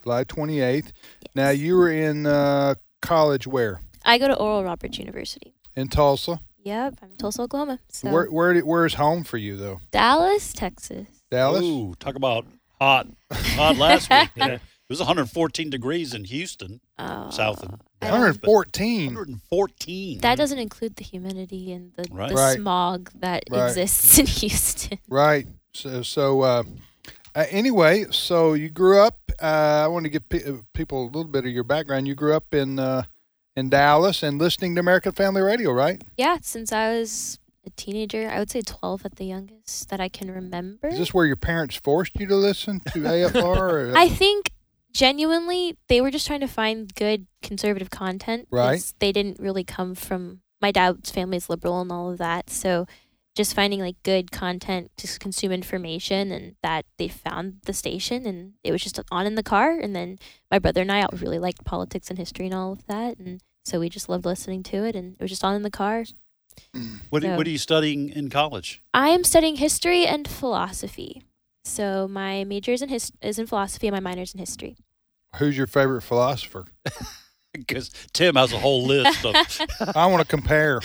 Speaker 2: July twenty-eighth. Now, you were in uh, college where?
Speaker 18: I go to Oral Roberts University.
Speaker 2: In Tulsa?
Speaker 18: Yep, I'm in Tulsa, Oklahoma. So
Speaker 2: Where, where did, where's home for you, though?
Speaker 18: Dallas, Texas.
Speaker 2: Dallas?
Speaker 3: Ooh, talk about hot. Hot last week. Yeah. It was one hundred fourteen degrees in Houston,
Speaker 18: Oh,
Speaker 3: south of
Speaker 2: one hundred fourteen.
Speaker 3: one hundred fourteen.
Speaker 18: That doesn't include the humidity and the,
Speaker 3: Right.
Speaker 18: the
Speaker 2: Right.
Speaker 18: smog that
Speaker 2: Right.
Speaker 18: exists in Houston.
Speaker 2: Right. So, so uh, uh, anyway, so you grew up. Uh, I want to give pe- uh, people a little bit of your background. You grew up in uh, in Dallas and listening to American Family Radio, right?
Speaker 18: Yeah, since I was a teenager, I would say twelve at the youngest that I can remember.
Speaker 2: Is this where your parents forced you to listen to A F R? Or,
Speaker 18: I think genuinely they were just trying to find good conservative content. 'cause
Speaker 2: Right.
Speaker 18: They didn't really come from my dad's family is liberal and all of that. So just finding like good content to consume information, and that they found the station and it was just on in the car. And then my brother and I really liked politics and history and all of that. And so we just loved listening to it, and it was just on in the car.
Speaker 3: What, are-
Speaker 18: So-
Speaker 3: what are you studying in college?
Speaker 18: I am studying history and philosophy. So my major is in his- is in philosophy and my minor is in history.
Speaker 2: Who's your favorite philosopher?
Speaker 3: Because Tim has a whole list of.
Speaker 2: I want to compare.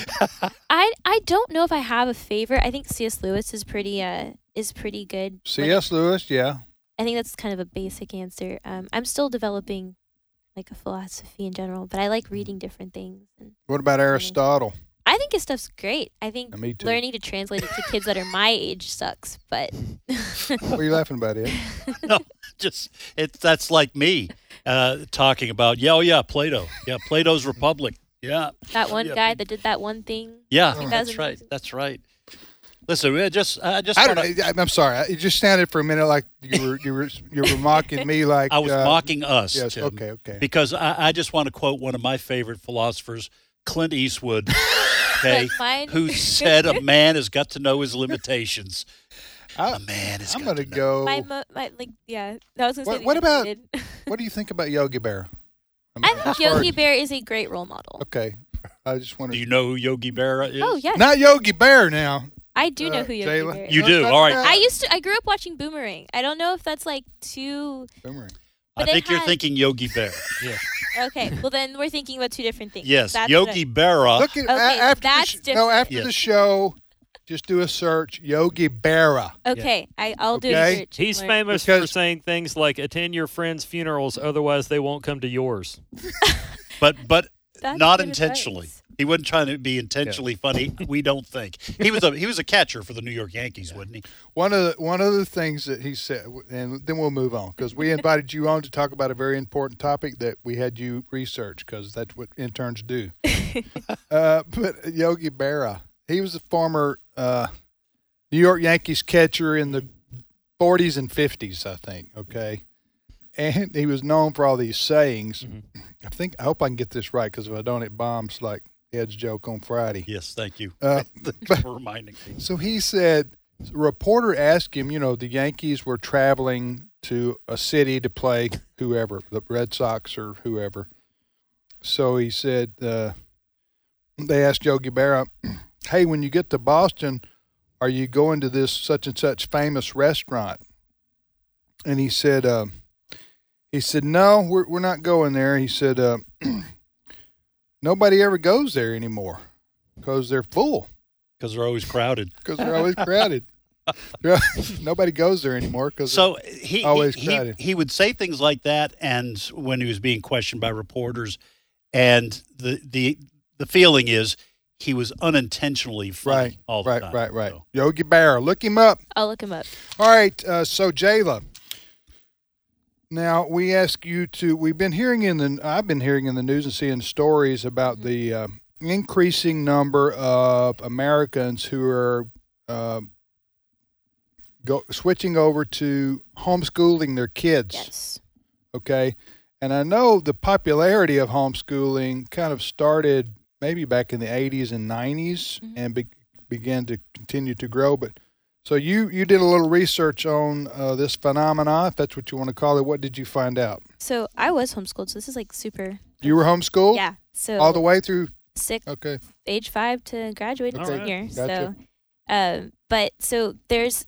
Speaker 18: I I don't know if I have a favorite. I think C S. Lewis is pretty uh is pretty good.
Speaker 2: C S. Lewis, yeah.
Speaker 18: I think that's kind of a basic answer. Um, I'm still developing like a philosophy in general, but I like reading different things. And
Speaker 2: What about Aristotle?
Speaker 18: I think his stuff's great. I think
Speaker 2: Me too.
Speaker 18: learning to translate it to kids that are my age sucks, but
Speaker 2: What are you laughing about, Ed?
Speaker 3: No, just it's that's like me uh, talking about yeah, oh yeah, Plato, yeah, Plato's Republic, yeah,
Speaker 18: that one
Speaker 3: Yeah.
Speaker 18: guy that did that one thing.
Speaker 3: yeah,
Speaker 18: I think that was
Speaker 3: that's right,
Speaker 18: amazing.
Speaker 3: that's right. Listen, we just I just
Speaker 2: I
Speaker 3: wanna,
Speaker 2: don't, I'm sorry. It just sounded for a minute like you were you were you were mocking me. Like
Speaker 3: I was
Speaker 2: uh,
Speaker 3: mocking us.
Speaker 2: Yes.
Speaker 3: Tim,
Speaker 2: Okay. Okay.
Speaker 3: Because I, I just want to quote one of my favorite philosophers, Clint Eastwood, okay,
Speaker 18: Mine-
Speaker 3: who said a man has got to know his limitations.
Speaker 2: I,
Speaker 3: a man has
Speaker 2: I'm
Speaker 3: got
Speaker 2: gonna
Speaker 3: to know.
Speaker 2: go.
Speaker 18: My, mo- my like yeah. I was gonna say
Speaker 2: What,
Speaker 18: the
Speaker 2: what about
Speaker 18: animated.
Speaker 2: what do you think about Yogi Berra? I, mean,
Speaker 18: I
Speaker 2: as
Speaker 18: think
Speaker 2: far
Speaker 18: Yogi
Speaker 2: as-
Speaker 18: Bear is a great role model.
Speaker 2: Okay. I just want
Speaker 3: Do
Speaker 2: to.
Speaker 3: you know who Yogi Berra is?
Speaker 18: Oh yes,
Speaker 2: Not Yogi Bear now.
Speaker 18: I do know
Speaker 2: uh,
Speaker 18: who Yogi
Speaker 2: Jayla?
Speaker 18: Bear is.
Speaker 3: You do.
Speaker 2: Uh,
Speaker 3: All right.
Speaker 2: uh,
Speaker 18: I used to. I grew up watching Boomerang. I don't know if that's like too.
Speaker 2: Boomerang.
Speaker 3: I
Speaker 18: but it
Speaker 3: think you're
Speaker 18: had-
Speaker 3: thinking Yogi Bear. Yeah.
Speaker 18: Okay, well then we're thinking about two different things.
Speaker 3: Yes,
Speaker 18: That's
Speaker 3: Yogi
Speaker 18: what
Speaker 3: Berra.
Speaker 2: Look at
Speaker 18: Okay,
Speaker 2: a- after
Speaker 18: that's
Speaker 2: the sh-
Speaker 18: different.
Speaker 2: no after
Speaker 3: Yes.
Speaker 2: the show. Just do a search. Yogi Berra.
Speaker 18: I, okay, I, I'll do
Speaker 2: Okay.
Speaker 18: a search.
Speaker 4: He's
Speaker 18: Learn.
Speaker 4: famous for
Speaker 2: Because-
Speaker 4: saying things like attend your friends' funerals, otherwise they won't come to yours.
Speaker 3: but but
Speaker 18: That's
Speaker 3: not
Speaker 18: good
Speaker 3: intentionally.
Speaker 18: advice.
Speaker 3: He wasn't trying to be intentionally funny. We don't think he was a he was a catcher for the New York Yankees, wasn't he?
Speaker 2: One of the one of the things that he said, and then we'll move on because we invited you on to talk about a very important topic that we had you research because that's what interns do. uh, but Yogi Berra, he was a former uh, New York Yankees catcher in the forties and fifties, I think. Okay, and he was known for all these sayings.
Speaker 4: Mm-hmm.
Speaker 2: I think I hope I can get this right because if I don't, it bombs like Ed's joke on Friday.
Speaker 3: Yes, thank you
Speaker 2: Uh,
Speaker 3: Thanks for reminding me.
Speaker 2: So he said, a reporter asked him, you know, the Yankees were traveling to a city to play whoever, the Red Sox or whoever. So he said, uh, they asked Yogi Berra, hey, when you get to Boston, are you going to this such and such famous restaurant? And he said, uh, he said, no, we're, we're not going there. He said, uh, nobody ever goes there anymore because they're full.
Speaker 3: Because they're always crowded.
Speaker 2: Because they're always crowded. Nobody goes there anymore because
Speaker 3: So he
Speaker 2: always
Speaker 3: he,
Speaker 2: crowded.
Speaker 3: he he would say things like that, and when he was being questioned by reporters, and the the the feeling is he was unintentionally funny
Speaker 2: right,
Speaker 3: all the
Speaker 2: right,
Speaker 3: time.
Speaker 2: right, right.
Speaker 3: So,
Speaker 2: Yogi Berra, look him up.
Speaker 18: I'll look him up.
Speaker 2: All right, uh, so Jayla. Now we ask you to. We've been hearing in the. I've been hearing in the news and seeing stories about
Speaker 18: Mm-hmm.
Speaker 2: the uh, increasing number of Americans who are uh, go switching over to homeschooling their kids.
Speaker 18: Yes.
Speaker 2: Okay, and I know the popularity of homeschooling kind of started maybe back in the eighties and nineties
Speaker 18: Mm-hmm.
Speaker 2: and be, began to continue to grow. But so you you did a little research on uh, this phenomena, if that's what you want to call it. What did you find out?
Speaker 18: So I was homeschooled, so this is like super.
Speaker 2: You were homeschooled?
Speaker 18: Yeah. So
Speaker 2: All the way through?
Speaker 18: six,
Speaker 2: Okay.
Speaker 18: age five to graduate
Speaker 2: Okay,
Speaker 18: senior.
Speaker 2: gotcha.
Speaker 18: So, um, but so there's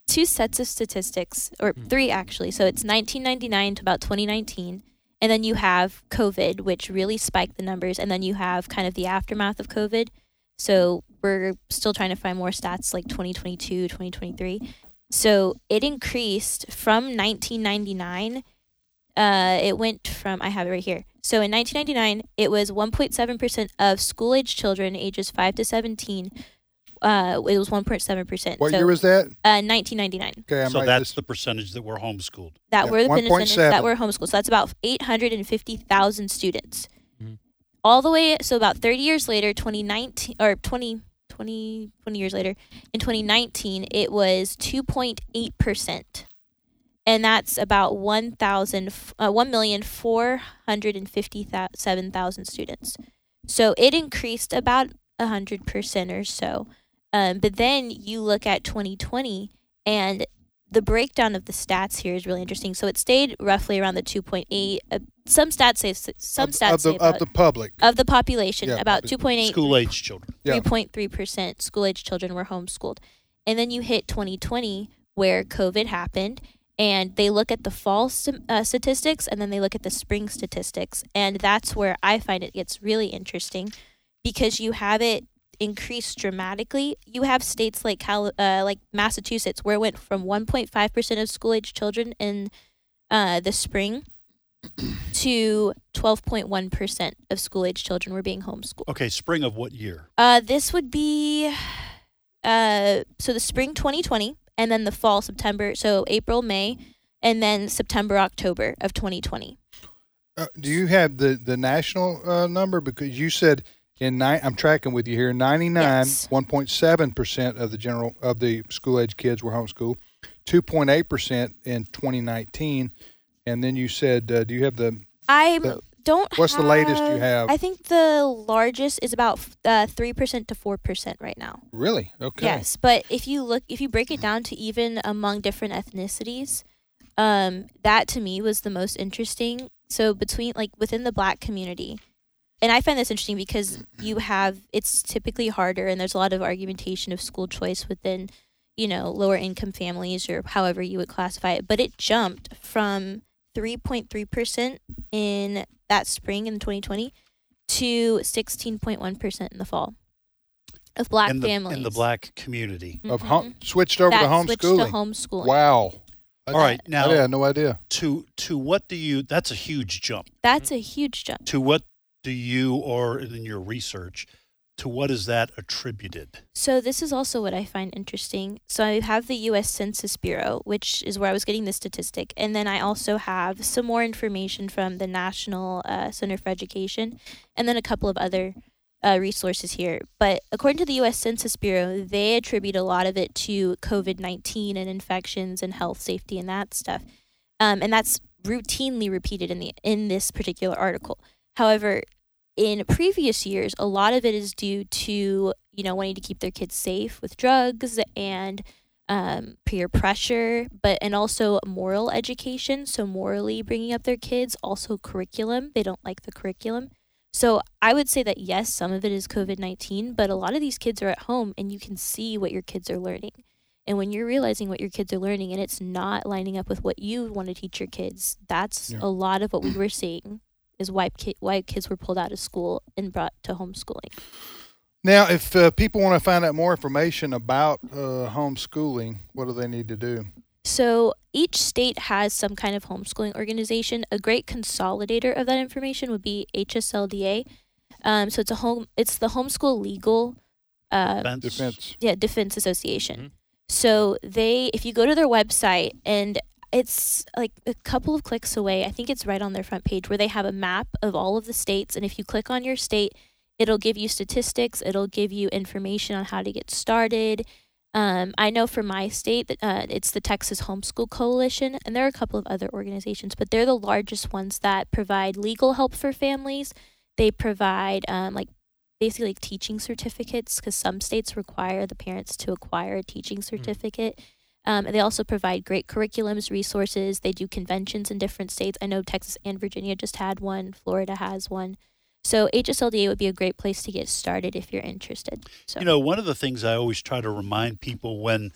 Speaker 18: two sets of statistics, or three actually. So it's nineteen ninety-nine to about twenty nineteen. And then you have COVID, which really spiked the numbers. And then you have kind of the aftermath of COVID. So we're still trying to find more stats like twenty twenty-two, twenty twenty-three. So it increased from nineteen ninety-nine. Uh, it went from, I have it right here. So in nineteen ninety-nine, it was one point seven percent of school-age children ages five to seventeen. Uh, it was one point seven percent.
Speaker 2: What
Speaker 18: so,
Speaker 2: year was that?
Speaker 18: Uh, nineteen ninety-nine.
Speaker 2: Okay, I'm
Speaker 3: so
Speaker 2: right
Speaker 3: that's
Speaker 2: this-
Speaker 3: the percentage that were homeschooled.
Speaker 18: That
Speaker 2: Yeah,
Speaker 18: were the
Speaker 2: one point
Speaker 18: percentage
Speaker 2: seven.
Speaker 18: that were homeschooled. So that's about eight hundred fifty thousand students. Mm-hmm. All the way, so about thirty years later, twenty nineteen, or twenty, twenty, twenty years later, in twenty nineteen, it was two point eight percent. And that's about one thousand, uh, one million four hundred fifty-seven thousand students. So it increased about one hundred percent or so. Um, but then you look at twenty twenty, and the breakdown of the stats here is really interesting. So it stayed roughly around the two point eight. Uh, some stats say some
Speaker 2: Of-
Speaker 18: stats
Speaker 2: of the-
Speaker 18: say about,
Speaker 2: of the public.
Speaker 18: of the population,
Speaker 2: Yeah,
Speaker 18: about
Speaker 2: public.
Speaker 18: two point eight
Speaker 3: School-age children.
Speaker 2: Yeah.
Speaker 18: three point three percent school-age children were homeschooled. And then you hit twenty twenty, where COVID happened, and they look at the fall st- uh, statistics, and then they look at the spring statistics. And that's where I find it gets really interesting, because you have it increase dramatically. You have states like Cal- uh, like Massachusetts, where it went from one point five percent of school-age children in uh, the spring to twelve point one percent of school-age children were being homeschooled.
Speaker 3: Okay, spring of what year?
Speaker 18: Uh, this would be, uh, so the spring twenty twenty, and then the fall September, so April, May, and then September, October of twenty twenty.
Speaker 2: Uh, do you have the the national uh, number? Because you said in nine, I'm tracking with you here. ninety-nine,
Speaker 18: Yes.
Speaker 2: one point seven percent of the general of the school age kids were homeschooled. two point eight percent in twenty nineteen, and then you said, uh, do you have the?
Speaker 18: I
Speaker 2: the-
Speaker 18: don't.
Speaker 2: What's the latest you have?
Speaker 18: I think the largest is about uh, three percent to four percent right now.
Speaker 2: Really? Okay.
Speaker 18: Yes, but if you look, if you break it down to even among different ethnicities, um, that to me was the most interesting. So between, like, within the Black community, and I find this interesting because you have, it's typically harder, and there's a lot of argumentation of school choice within, you know, lower income families, or however you would classify it. But it jumped from three point three percent in that spring in twenty twenty to sixteen point one percent in the fall of Black
Speaker 3: in the,
Speaker 18: families.
Speaker 3: in the Black community.
Speaker 2: Of home, switched over
Speaker 18: That
Speaker 2: to
Speaker 18: switched to
Speaker 2: homeschooling.
Speaker 18: homeschooling.
Speaker 2: Wow. I-
Speaker 3: All right, now
Speaker 2: I had no idea.
Speaker 3: To to what do you? That's a huge jump.
Speaker 18: That's a huge jump.
Speaker 3: To what do you, or in your research, to what is that attributed?
Speaker 18: So this is also what I find interesting. So I have the U S Census Bureau, which is where I was getting this statistic. And then I also have some more information from the National uh, Center for Education, and then a couple of other uh, resources here. But according to the U S Census Bureau, they attribute a lot of it to COVID nineteen and infections and health safety and that stuff. Um, and that's routinely repeated in the in this particular article. However, in previous years, a lot of it is due to, you know, wanting to keep their kids safe with drugs and um, peer pressure, but and also moral education. So morally bringing up their kids, also curriculum. They don't like the curriculum. So I would say that, yes, some of it is COVID nineteen, but a lot of these kids are at home and you can see what your kids are learning. And when you're realizing what your kids are learning and it's not lining up with what you want to teach your kids, that's
Speaker 2: Yeah.
Speaker 18: a lot of what we were seeing is why, ki- why kids were pulled out of school and brought to homeschooling.
Speaker 2: Now, if uh, people want to find out more information about uh, homeschooling, what do they need to do?
Speaker 18: So each state has some kind of homeschooling organization. A great consolidator of that information would be H S L D A. Um, so it's a home. It's the Homeschool Legal uh,
Speaker 3: Defense.
Speaker 2: Defense.
Speaker 18: Yeah, Defense Association. So they, if you go to their website, and it's like a couple of clicks away, I think it's right on their front page, where they have a map of all of the states. And if you click on your state, it'll give you statistics. It'll give you information on how to get started. Um, I know for my state that uh, it's the Texas Homeschool Coalition, and there are a couple of other organizations, but they're the largest ones that provide legal help for families. They provide um, like basically like teaching certificates, because some states require the parents to acquire a teaching certificate. Um, and they also provide great curriculums, resources. They do conventions in different states. I know Texas and Virginia just had one. Florida has one. So H S L D A would be a great place to get started if you're interested. So.
Speaker 3: You know, one of the things I always try to remind people when,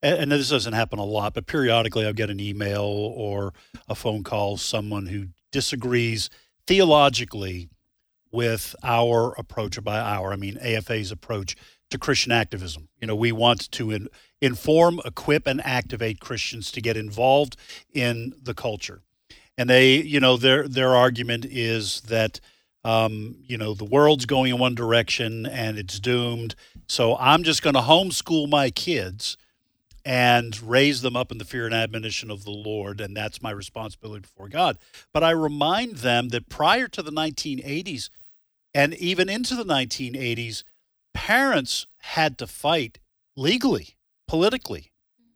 Speaker 3: and, and this doesn't happen a lot, but periodically I'll get an email or a phone call, someone who disagrees theologically with our approach, or by our, I mean A F A's approach to Christian activism. You know, we want to in, inform, equip, and activate Christians to get involved in the culture. And they, you know, their their argument is that, um, you know, the world's going in one direction and it's doomed. So I'm just going to homeschool my kids and raise them up in the fear and admonition of the Lord, and that's my responsibility before God. But I remind them that prior to the nineteen eighties, and even into the nineteen eighties, parents had to fight legally, politically,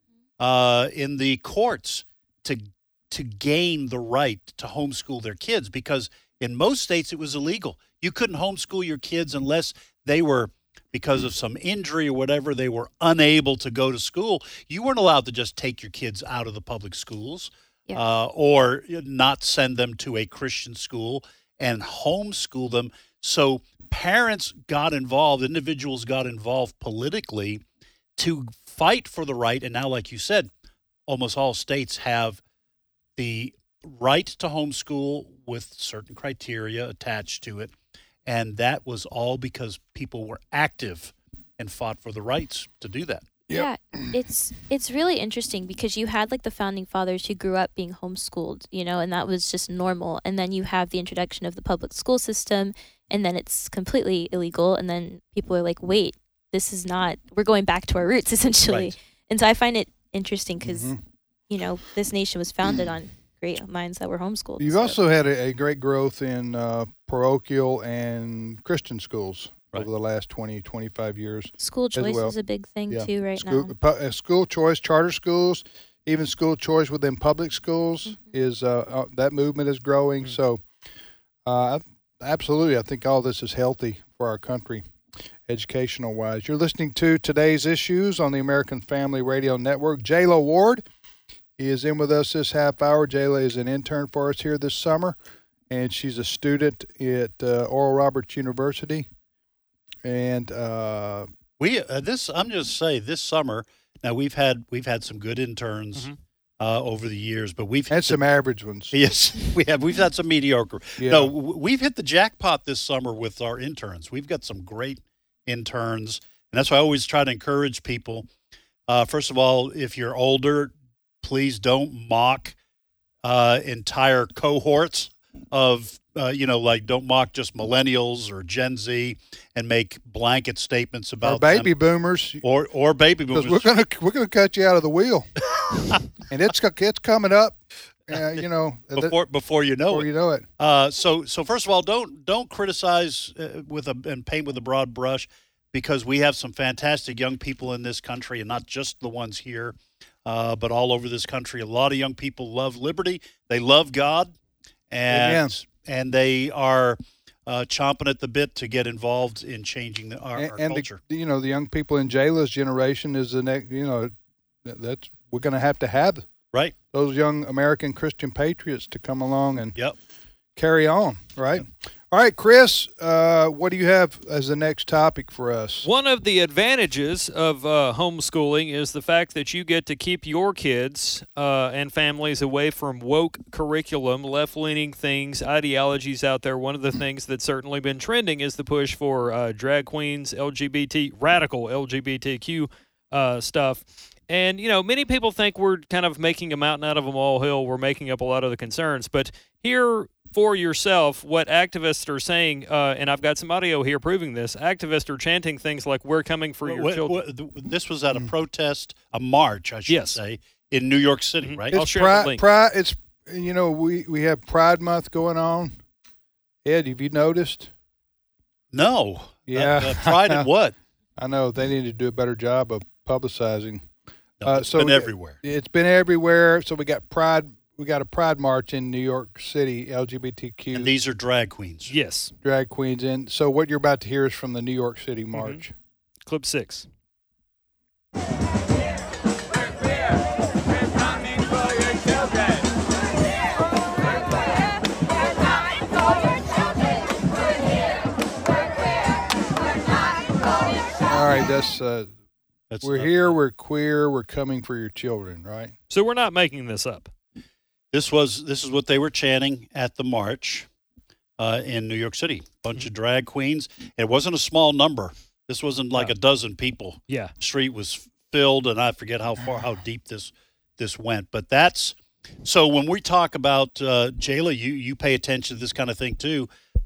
Speaker 3: uh, in the courts to to gain the right to homeschool their kids, because in most states it was illegal. You couldn't homeschool your kids unless they were, because of some injury or whatever, they were unable to go to school. You weren't allowed to just take your kids out of the public schools yeah. uh, or not send them to a Christian school and homeschool them. So parents got involved, individuals got involved politically to fight for the right. And now, like you said, almost all states have the right to homeschool with certain criteria attached to it. And that was all because people were active and fought for the rights to do that.
Speaker 18: Yep. Yeah, it's it's really interesting because you had like the founding fathers who grew up being homeschooled, you know, and that was just normal. And then you have the introduction of the public school system, and then it's completely illegal. And then people are like, wait, this is not, we're going back to our roots, essentially. Right. And so I find it interesting because, mm-hmm. you know, this nation was founded on great minds that were homeschooled.
Speaker 2: You've
Speaker 18: so.
Speaker 2: also had a, a great growth in uh, parochial and Christian schools right. over the last twenty, twenty-five years.
Speaker 18: School choice
Speaker 2: well.
Speaker 18: is a big thing,
Speaker 2: yeah.
Speaker 18: too, right
Speaker 2: school,
Speaker 18: now.
Speaker 2: Pu- school choice, charter schools, even school choice within public schools, mm-hmm. is uh, uh, that movement is growing. Mm-hmm. So, uh, absolutely, I think all this is healthy for our country, educational-wise. You're listening to Today's Issues on the American Family Radio Network. Jayla Ward is in with us this half hour. Jayla is an intern for us here this summer, and she's a student at uh, Oral Roberts University. And uh,
Speaker 3: we uh, this I'm just say this summer. Now we've had we've had some good interns mm-hmm. uh, over the years, but we've
Speaker 2: had some the, average ones.
Speaker 3: Yes, we have. We've had some mediocre.
Speaker 2: Yeah.
Speaker 3: No, we've hit the jackpot this summer with our interns. We've got some great interns, and that's why I always try to encourage people. Uh, first of all, if you're older, please don't mock uh, entire cohorts of, uh, you know, like don't mock just millennials or Gen Z and make blanket statements about
Speaker 2: or baby
Speaker 3: them.
Speaker 2: boomers
Speaker 3: or or baby boomers.
Speaker 2: Because we're gonna we're gonna cut you out of the wheel, and it's it's coming up. Uh, you know,
Speaker 3: before before you know
Speaker 2: before
Speaker 3: it.
Speaker 2: you know it.
Speaker 3: Uh, so so first of all, don't don't criticize uh, with a and paint with a broad brush, because we have some fantastic young people in this country, and not just the ones here. Uh, but all over this country, a lot of young people love liberty. They love God, and
Speaker 2: Amen.
Speaker 3: and they are uh, chomping at the bit to get involved in changing the, our,
Speaker 2: and,
Speaker 3: our
Speaker 2: and
Speaker 3: culture.
Speaker 2: The, you know, the young people in Jayla's generation is the next. You know, that's we're going to have to have
Speaker 3: right
Speaker 2: those young American Christian patriots to come along and
Speaker 3: yep.
Speaker 2: carry on. Right. Yep. All right, Chris, uh, what do you have as the next topic for us?
Speaker 4: One of the advantages of uh, homeschooling is the fact that you get to keep your kids uh, and families away from woke curriculum, left-leaning things, ideologies out there. One of the things that's certainly been trending is the push for uh, drag queens, L G B T, radical L G B T Q uh, stuff. And, you know, many people think we're kind of making a mountain out of a molehill. We're making up a lot of the concerns. But here for yourself what activists are saying, uh, and I've got some audio here proving this. Activists are chanting things like, we're coming for your
Speaker 3: what,
Speaker 4: children.
Speaker 3: What, this was at a protest, a march, I should
Speaker 4: yes.
Speaker 3: say, in New York City, mm-hmm. right?
Speaker 2: It's
Speaker 4: I'll share
Speaker 2: pride,
Speaker 4: the link.
Speaker 2: Pride, it's, you know, we, we have Pride Month going on. Ed, have you noticed?
Speaker 3: No.
Speaker 2: Yeah.
Speaker 3: Uh, uh, pride in what?
Speaker 2: I know. They need to do a better job of publicizing.
Speaker 3: No,
Speaker 2: uh,
Speaker 3: it's
Speaker 2: so
Speaker 3: been everywhere.
Speaker 2: It's been everywhere. So we got Pride. We got a Pride March in New York City, L G B T Q.
Speaker 3: And these are drag queens.
Speaker 4: Yes.
Speaker 2: Drag queens. And so what you're about to hear is from the New York City March.
Speaker 4: Mm-hmm. Clip six.
Speaker 2: All right, that's uh,
Speaker 3: That's
Speaker 2: we're
Speaker 3: not,
Speaker 2: here, we're queer, we're coming for your children, right?
Speaker 4: So we're not making this up.
Speaker 3: This was this is what they were chanting at the march uh, in New York City. Bunch mm-hmm. of drag queens. It wasn't a small number. This wasn't like no. a dozen people.
Speaker 4: Yeah,
Speaker 3: the street was filled, and I forget how far, how deep this this went. But that's so when we talk about uh, Jayla, you you pay attention to this kind of thing too.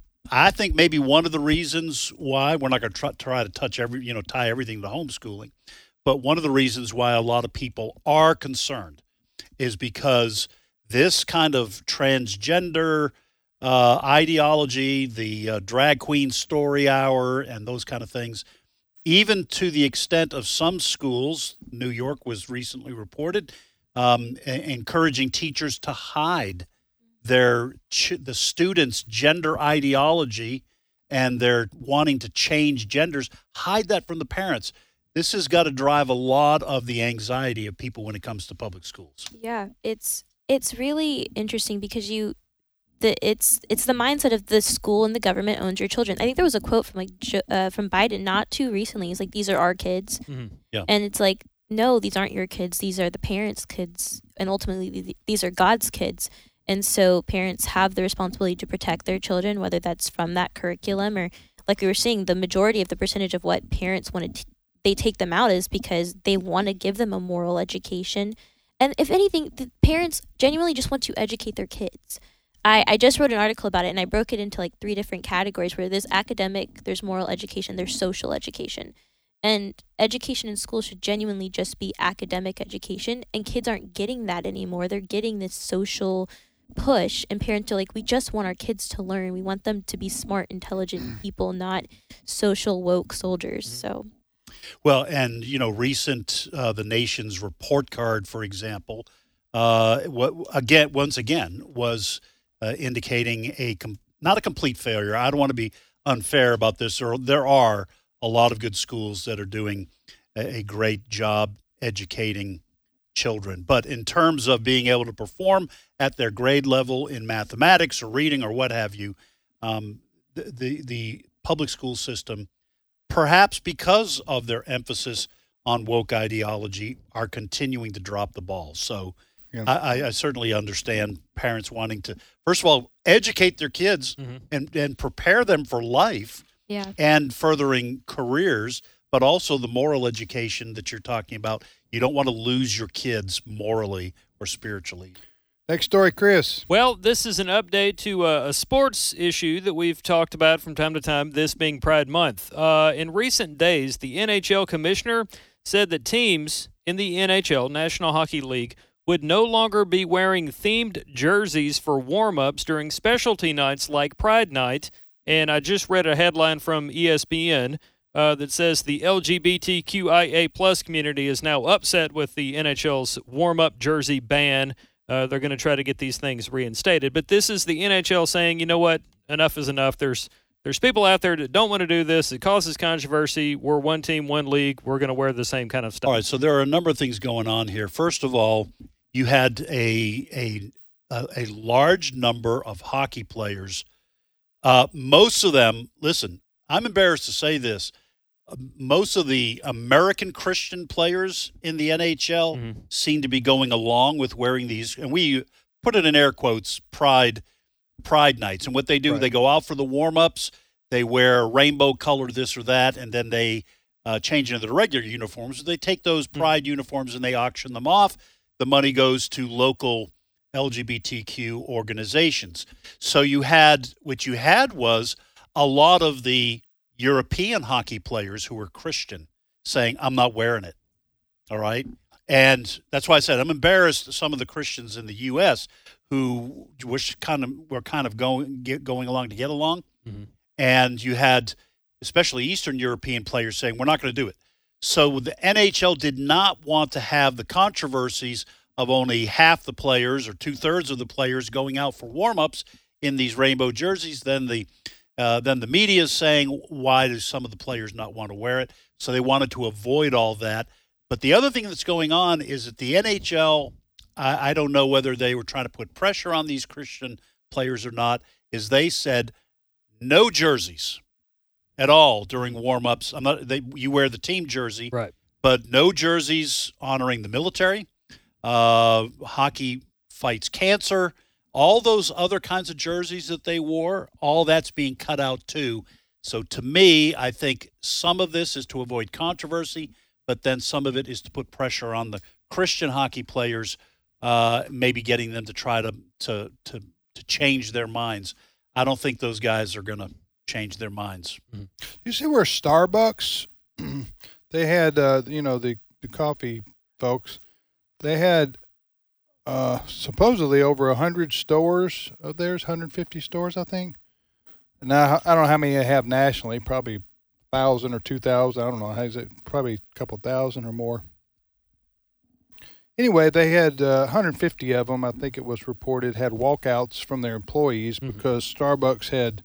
Speaker 3: I think maybe one of the reasons why we're not going to try, try to touch every you know tie everything to homeschooling, but one of the reasons why a lot of people are concerned is because this kind of transgender uh, ideology, the uh, drag queen story hour, and those kind of things, even to the extent of some schools, New York was recently reported, um, a- encouraging teachers to hide their ch- the students' gender ideology and their wanting to change genders, hide that from the parents. This has got to drive a lot of the anxiety of people when it comes to public schools.
Speaker 18: Yeah, it's it's really interesting because you the it's it's the mindset of the school and the government owns your children. I think there was a quote from like uh, from Biden not too recently. He's like, "These are our kids,"
Speaker 3: mm-hmm. yeah.
Speaker 18: and it's like, no, these aren't your kids. These are the parents' kids, and ultimately, these are God's kids. And so, parents have the responsibility to protect their children, whether that's from that curriculum or, like we were saying, the majority of the percentage of what parents want to, t- they take them out is because they want to give them a moral education. And if anything, the parents genuinely just want to educate their kids. I, I just wrote an article about it, and I broke it into like three different categories where there's academic, there's moral education, there's social education. And education in school should genuinely just be academic education, and kids aren't getting that anymore. They're getting this social push, and parents are like, we just want our kids to learn. We want them to be smart, intelligent people, not social woke soldiers. So...
Speaker 3: Well, and, you know, recent, uh, the nation's report card, for example, uh, what, again, once again, was uh, indicating a, com- not a complete failure. I don't want to be unfair about this. Or there are a lot of good schools that are doing a, a great job educating children. But in terms of being able to perform at their grade level in mathematics or reading or what have you, um, the, the, the public school system, perhaps because of their emphasis on woke ideology, are continuing to drop the ball. So yeah. I, I certainly understand parents wanting to, first of all, educate their kids mm-hmm. and, and prepare them for life
Speaker 18: yeah.
Speaker 3: and furthering careers, but also the moral education that you're talking about. You don't want to lose your kids morally or spiritually.
Speaker 2: Next story, Chris.
Speaker 4: Well, this is an update to a, a sports issue that we've talked about from time to time, this being Pride Month. Uh, in recent days, the N H L commissioner said that teams in the N H L, National Hockey League, would no longer be wearing themed jerseys for warm-ups during specialty nights like Pride Night. And I just read a headline from E S P N uh, that says the L G B T Q I A plus community is now upset with the N H L's warm-up jersey ban. Uh, they're going to try to get these things reinstated. But this is the N H L saying, you know what, enough is enough. There's there's people out there that don't want to do this. It causes controversy. We're one team, one league. We're going to wear the same kind of stuff.
Speaker 3: All right, so there are a number of things going on here. First of all, you had a a a, a large number of hockey players. Uh, most of them, listen, I'm embarrassed to say this, most of the American Christian players in the N H L mm-hmm. seem to be going along with wearing these, and we put it in air quotes, pride pride nights. And what they do, right. they go out for the warm-ups, they wear rainbow-colored this or that, and then they uh, change into the regular uniforms. They take those pride mm-hmm. uniforms and they auction them off. The money goes to local L G B T Q organizations. So you had, what you had was a lot of the European hockey players who were Christian saying, I'm not wearing it. All right. And that's why I said I'm embarrassed some of the Christians in the U S who were kind of were kind of going get, going along to get along. Mm-hmm. And you had especially Eastern European players saying, we're not going to do it. So the N H L did not want to have the controversies of only half the players or two-thirds of the players going out for warm-ups in these rainbow jerseys. Then the Uh, then the media is saying, why do some of the players not want to wear it? So they wanted to avoid all that. But the other thing that's going on is that the N H L, I, I don't know whether they were trying to put pressure on these Christian players or not, is they said no jerseys at all during warm-ups. I'm not, they, you wear the team jersey,
Speaker 4: right.
Speaker 3: but no jerseys honoring the military. Uh, hockey fights cancer. All those other kinds of jerseys that they wore, all that's being cut out too. So to me, I think some of this is to avoid controversy, but then some of it is to put pressure on the Christian hockey players, uh, maybe getting them to try to to to to change their minds. I don't think those guys are going to change their minds.
Speaker 2: Mm-hmm. You see where Starbucks, they had, uh, you know, the, the coffee folks, they had uh, supposedly over one hundred stores of theirs, one hundred fifty stores, I think. Now, I don't know how many they have nationally, probably one thousand or two thousand. I don't know. How is it? Probably a couple thousand or more. Anyway, they had uh, one hundred fifty of them, I think it was reported, had walkouts from their employees mm-hmm. because Starbucks had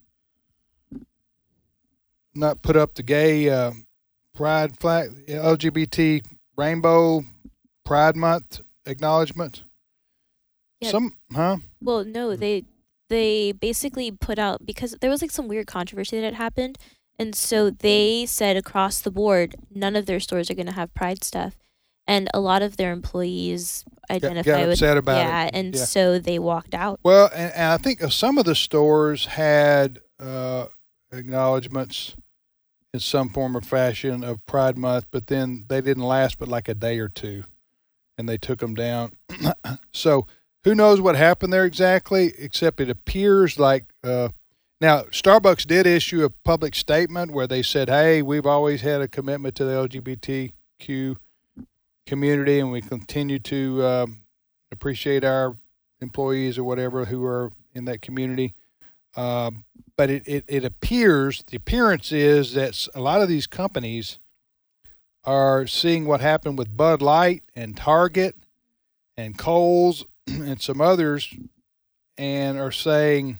Speaker 2: not put up the gay uh, pride flag, L G B T rainbow Pride Month acknowledgement.
Speaker 18: Yeah.
Speaker 2: Some, huh?
Speaker 18: Well, no, they they basically put out, because there was like some weird controversy that had happened, and so they said across the board, none of their stores are going to have Pride stuff. And a lot of their employees identify
Speaker 2: got
Speaker 18: with
Speaker 2: upset about
Speaker 18: yeah,
Speaker 2: it.
Speaker 18: and
Speaker 2: Yeah.
Speaker 18: so they walked out.
Speaker 2: Well, and, and I think some of the stores had uh, acknowledgments in some form or fashion of Pride Month, but then they didn't last but like a day or two, and they took them down. So who knows what happened there exactly, except it appears like uh, now Starbucks did issue a public statement where they said, hey, we've always had a commitment to the L G B T Q community, and we continue to um, appreciate our employees or whatever who are in that community. Um, but it, it, it appears, the appearance is that a lot of these companies are seeing what happened with Bud Light and Target and Kohl's and some others, and are saying,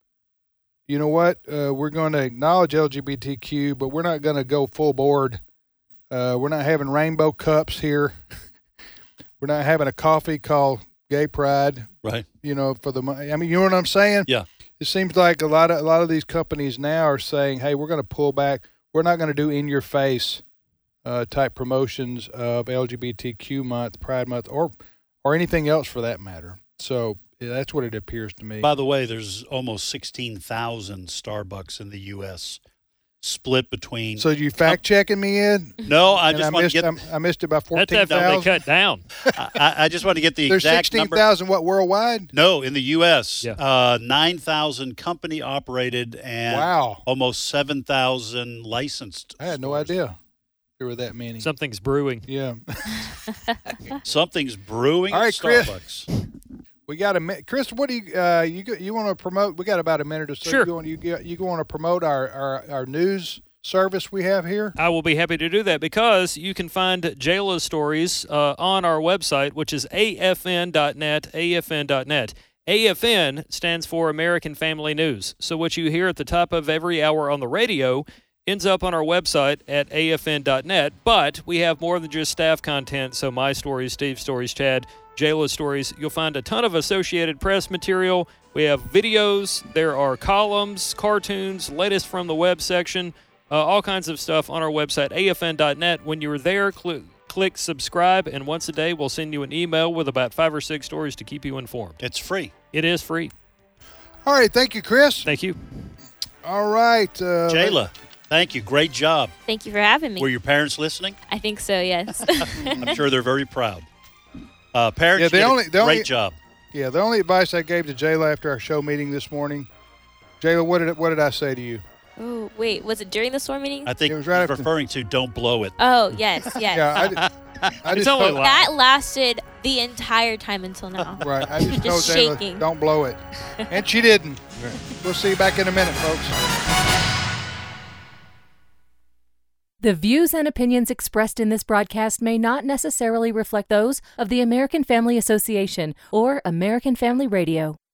Speaker 2: you know what, uh, we're going to acknowledge L G B T Q, but we're not going to go full board. Uh, we're not having rainbow cups here. We're not having a coffee called Gay Pride.
Speaker 3: Right.
Speaker 2: You know, for the money. I mean, you know what I'm saying?
Speaker 3: Yeah.
Speaker 2: It seems like a lot of a lot of these companies now are saying, "Hey, we're going to pull back. We're not going to do in your face uh, type promotions of L G B T Q month, Pride Month, or or anything else for that matter." So yeah, that's what it appears to me.
Speaker 3: By the way, there's almost sixteen thousand Starbucks in the U S, split between.
Speaker 2: So you fact checking me in?
Speaker 3: No, I
Speaker 2: And
Speaker 3: just
Speaker 2: I
Speaker 3: want
Speaker 2: missed,
Speaker 3: to get.
Speaker 2: I'm- I missed about fourteen
Speaker 4: That's after they
Speaker 2: thousand.
Speaker 4: cut down.
Speaker 3: I, I just want to get the
Speaker 2: There's
Speaker 3: exact
Speaker 2: sixteen
Speaker 3: number.
Speaker 2: thousand. What, worldwide?
Speaker 3: No, in the U S,
Speaker 4: Yeah.
Speaker 3: uh, nine thousand company operated and
Speaker 2: Wow.
Speaker 3: almost seven thousand licensed.
Speaker 2: I had no idea there were that many.
Speaker 4: Something's brewing.
Speaker 2: Yeah.
Speaker 3: Something's brewing
Speaker 2: All
Speaker 3: at
Speaker 2: right, Chris.
Speaker 3: Starbucks.
Speaker 2: We got a minute. Chris, what do you uh, you go- you want to promote? We got about a minute or so.
Speaker 4: Sure.
Speaker 2: You want you you want to promote our, our our news service we have here?
Speaker 4: I will be happy to do that because you can find Jayla's stories uh, on our website, which is A F N dot net, A F N dot net. A F N stands for American Family News. So what you hear at the top of every hour on the radio ends up on our website at A F N dot net. But we have more than just staff content. So my stories, Steve's stories, Chad, Jayla's stories. You'll find a ton of Associated Press material. We have videos. There are columns, cartoons, latest from the web section. Uh, all kinds of stuff on our website, A F N dot net. When you're there, cl- click subscribe, and once a day we'll send you an email with about five or six stories to keep you informed.
Speaker 3: It's free.
Speaker 4: It is free.
Speaker 2: All right. Thank you, Chris.
Speaker 4: Thank you.
Speaker 2: All right. Uh,
Speaker 3: Jayla, thank you. Great job.
Speaker 18: Thank you for having me.
Speaker 3: Were your parents listening?
Speaker 18: I think so, yes.
Speaker 3: I'm sure they're very proud. Uh, parents,
Speaker 2: Yeah, the
Speaker 3: did a
Speaker 2: only- the
Speaker 3: great
Speaker 2: only-
Speaker 3: job.
Speaker 2: Yeah. The only advice I gave to Jayla after our show meeting this morning, Jayla, what did what did I say to you?
Speaker 18: Oh, wait, was it during the storm meeting?
Speaker 3: I think
Speaker 2: It was right
Speaker 3: he's
Speaker 2: after-
Speaker 3: referring to don't blow it.
Speaker 18: Oh, yes, yes.
Speaker 2: Yeah. I, I
Speaker 4: It's
Speaker 2: just
Speaker 4: only
Speaker 2: told,
Speaker 4: loud.
Speaker 18: That lasted the entire time until now.
Speaker 2: right. I just,
Speaker 18: Just
Speaker 2: told Jayla,
Speaker 18: shaking.
Speaker 2: don't blow it, and she didn't. We'll see you back in a minute, folks.
Speaker 19: The views and opinions expressed in this broadcast may not necessarily reflect those of the American Family Association or American Family Radio.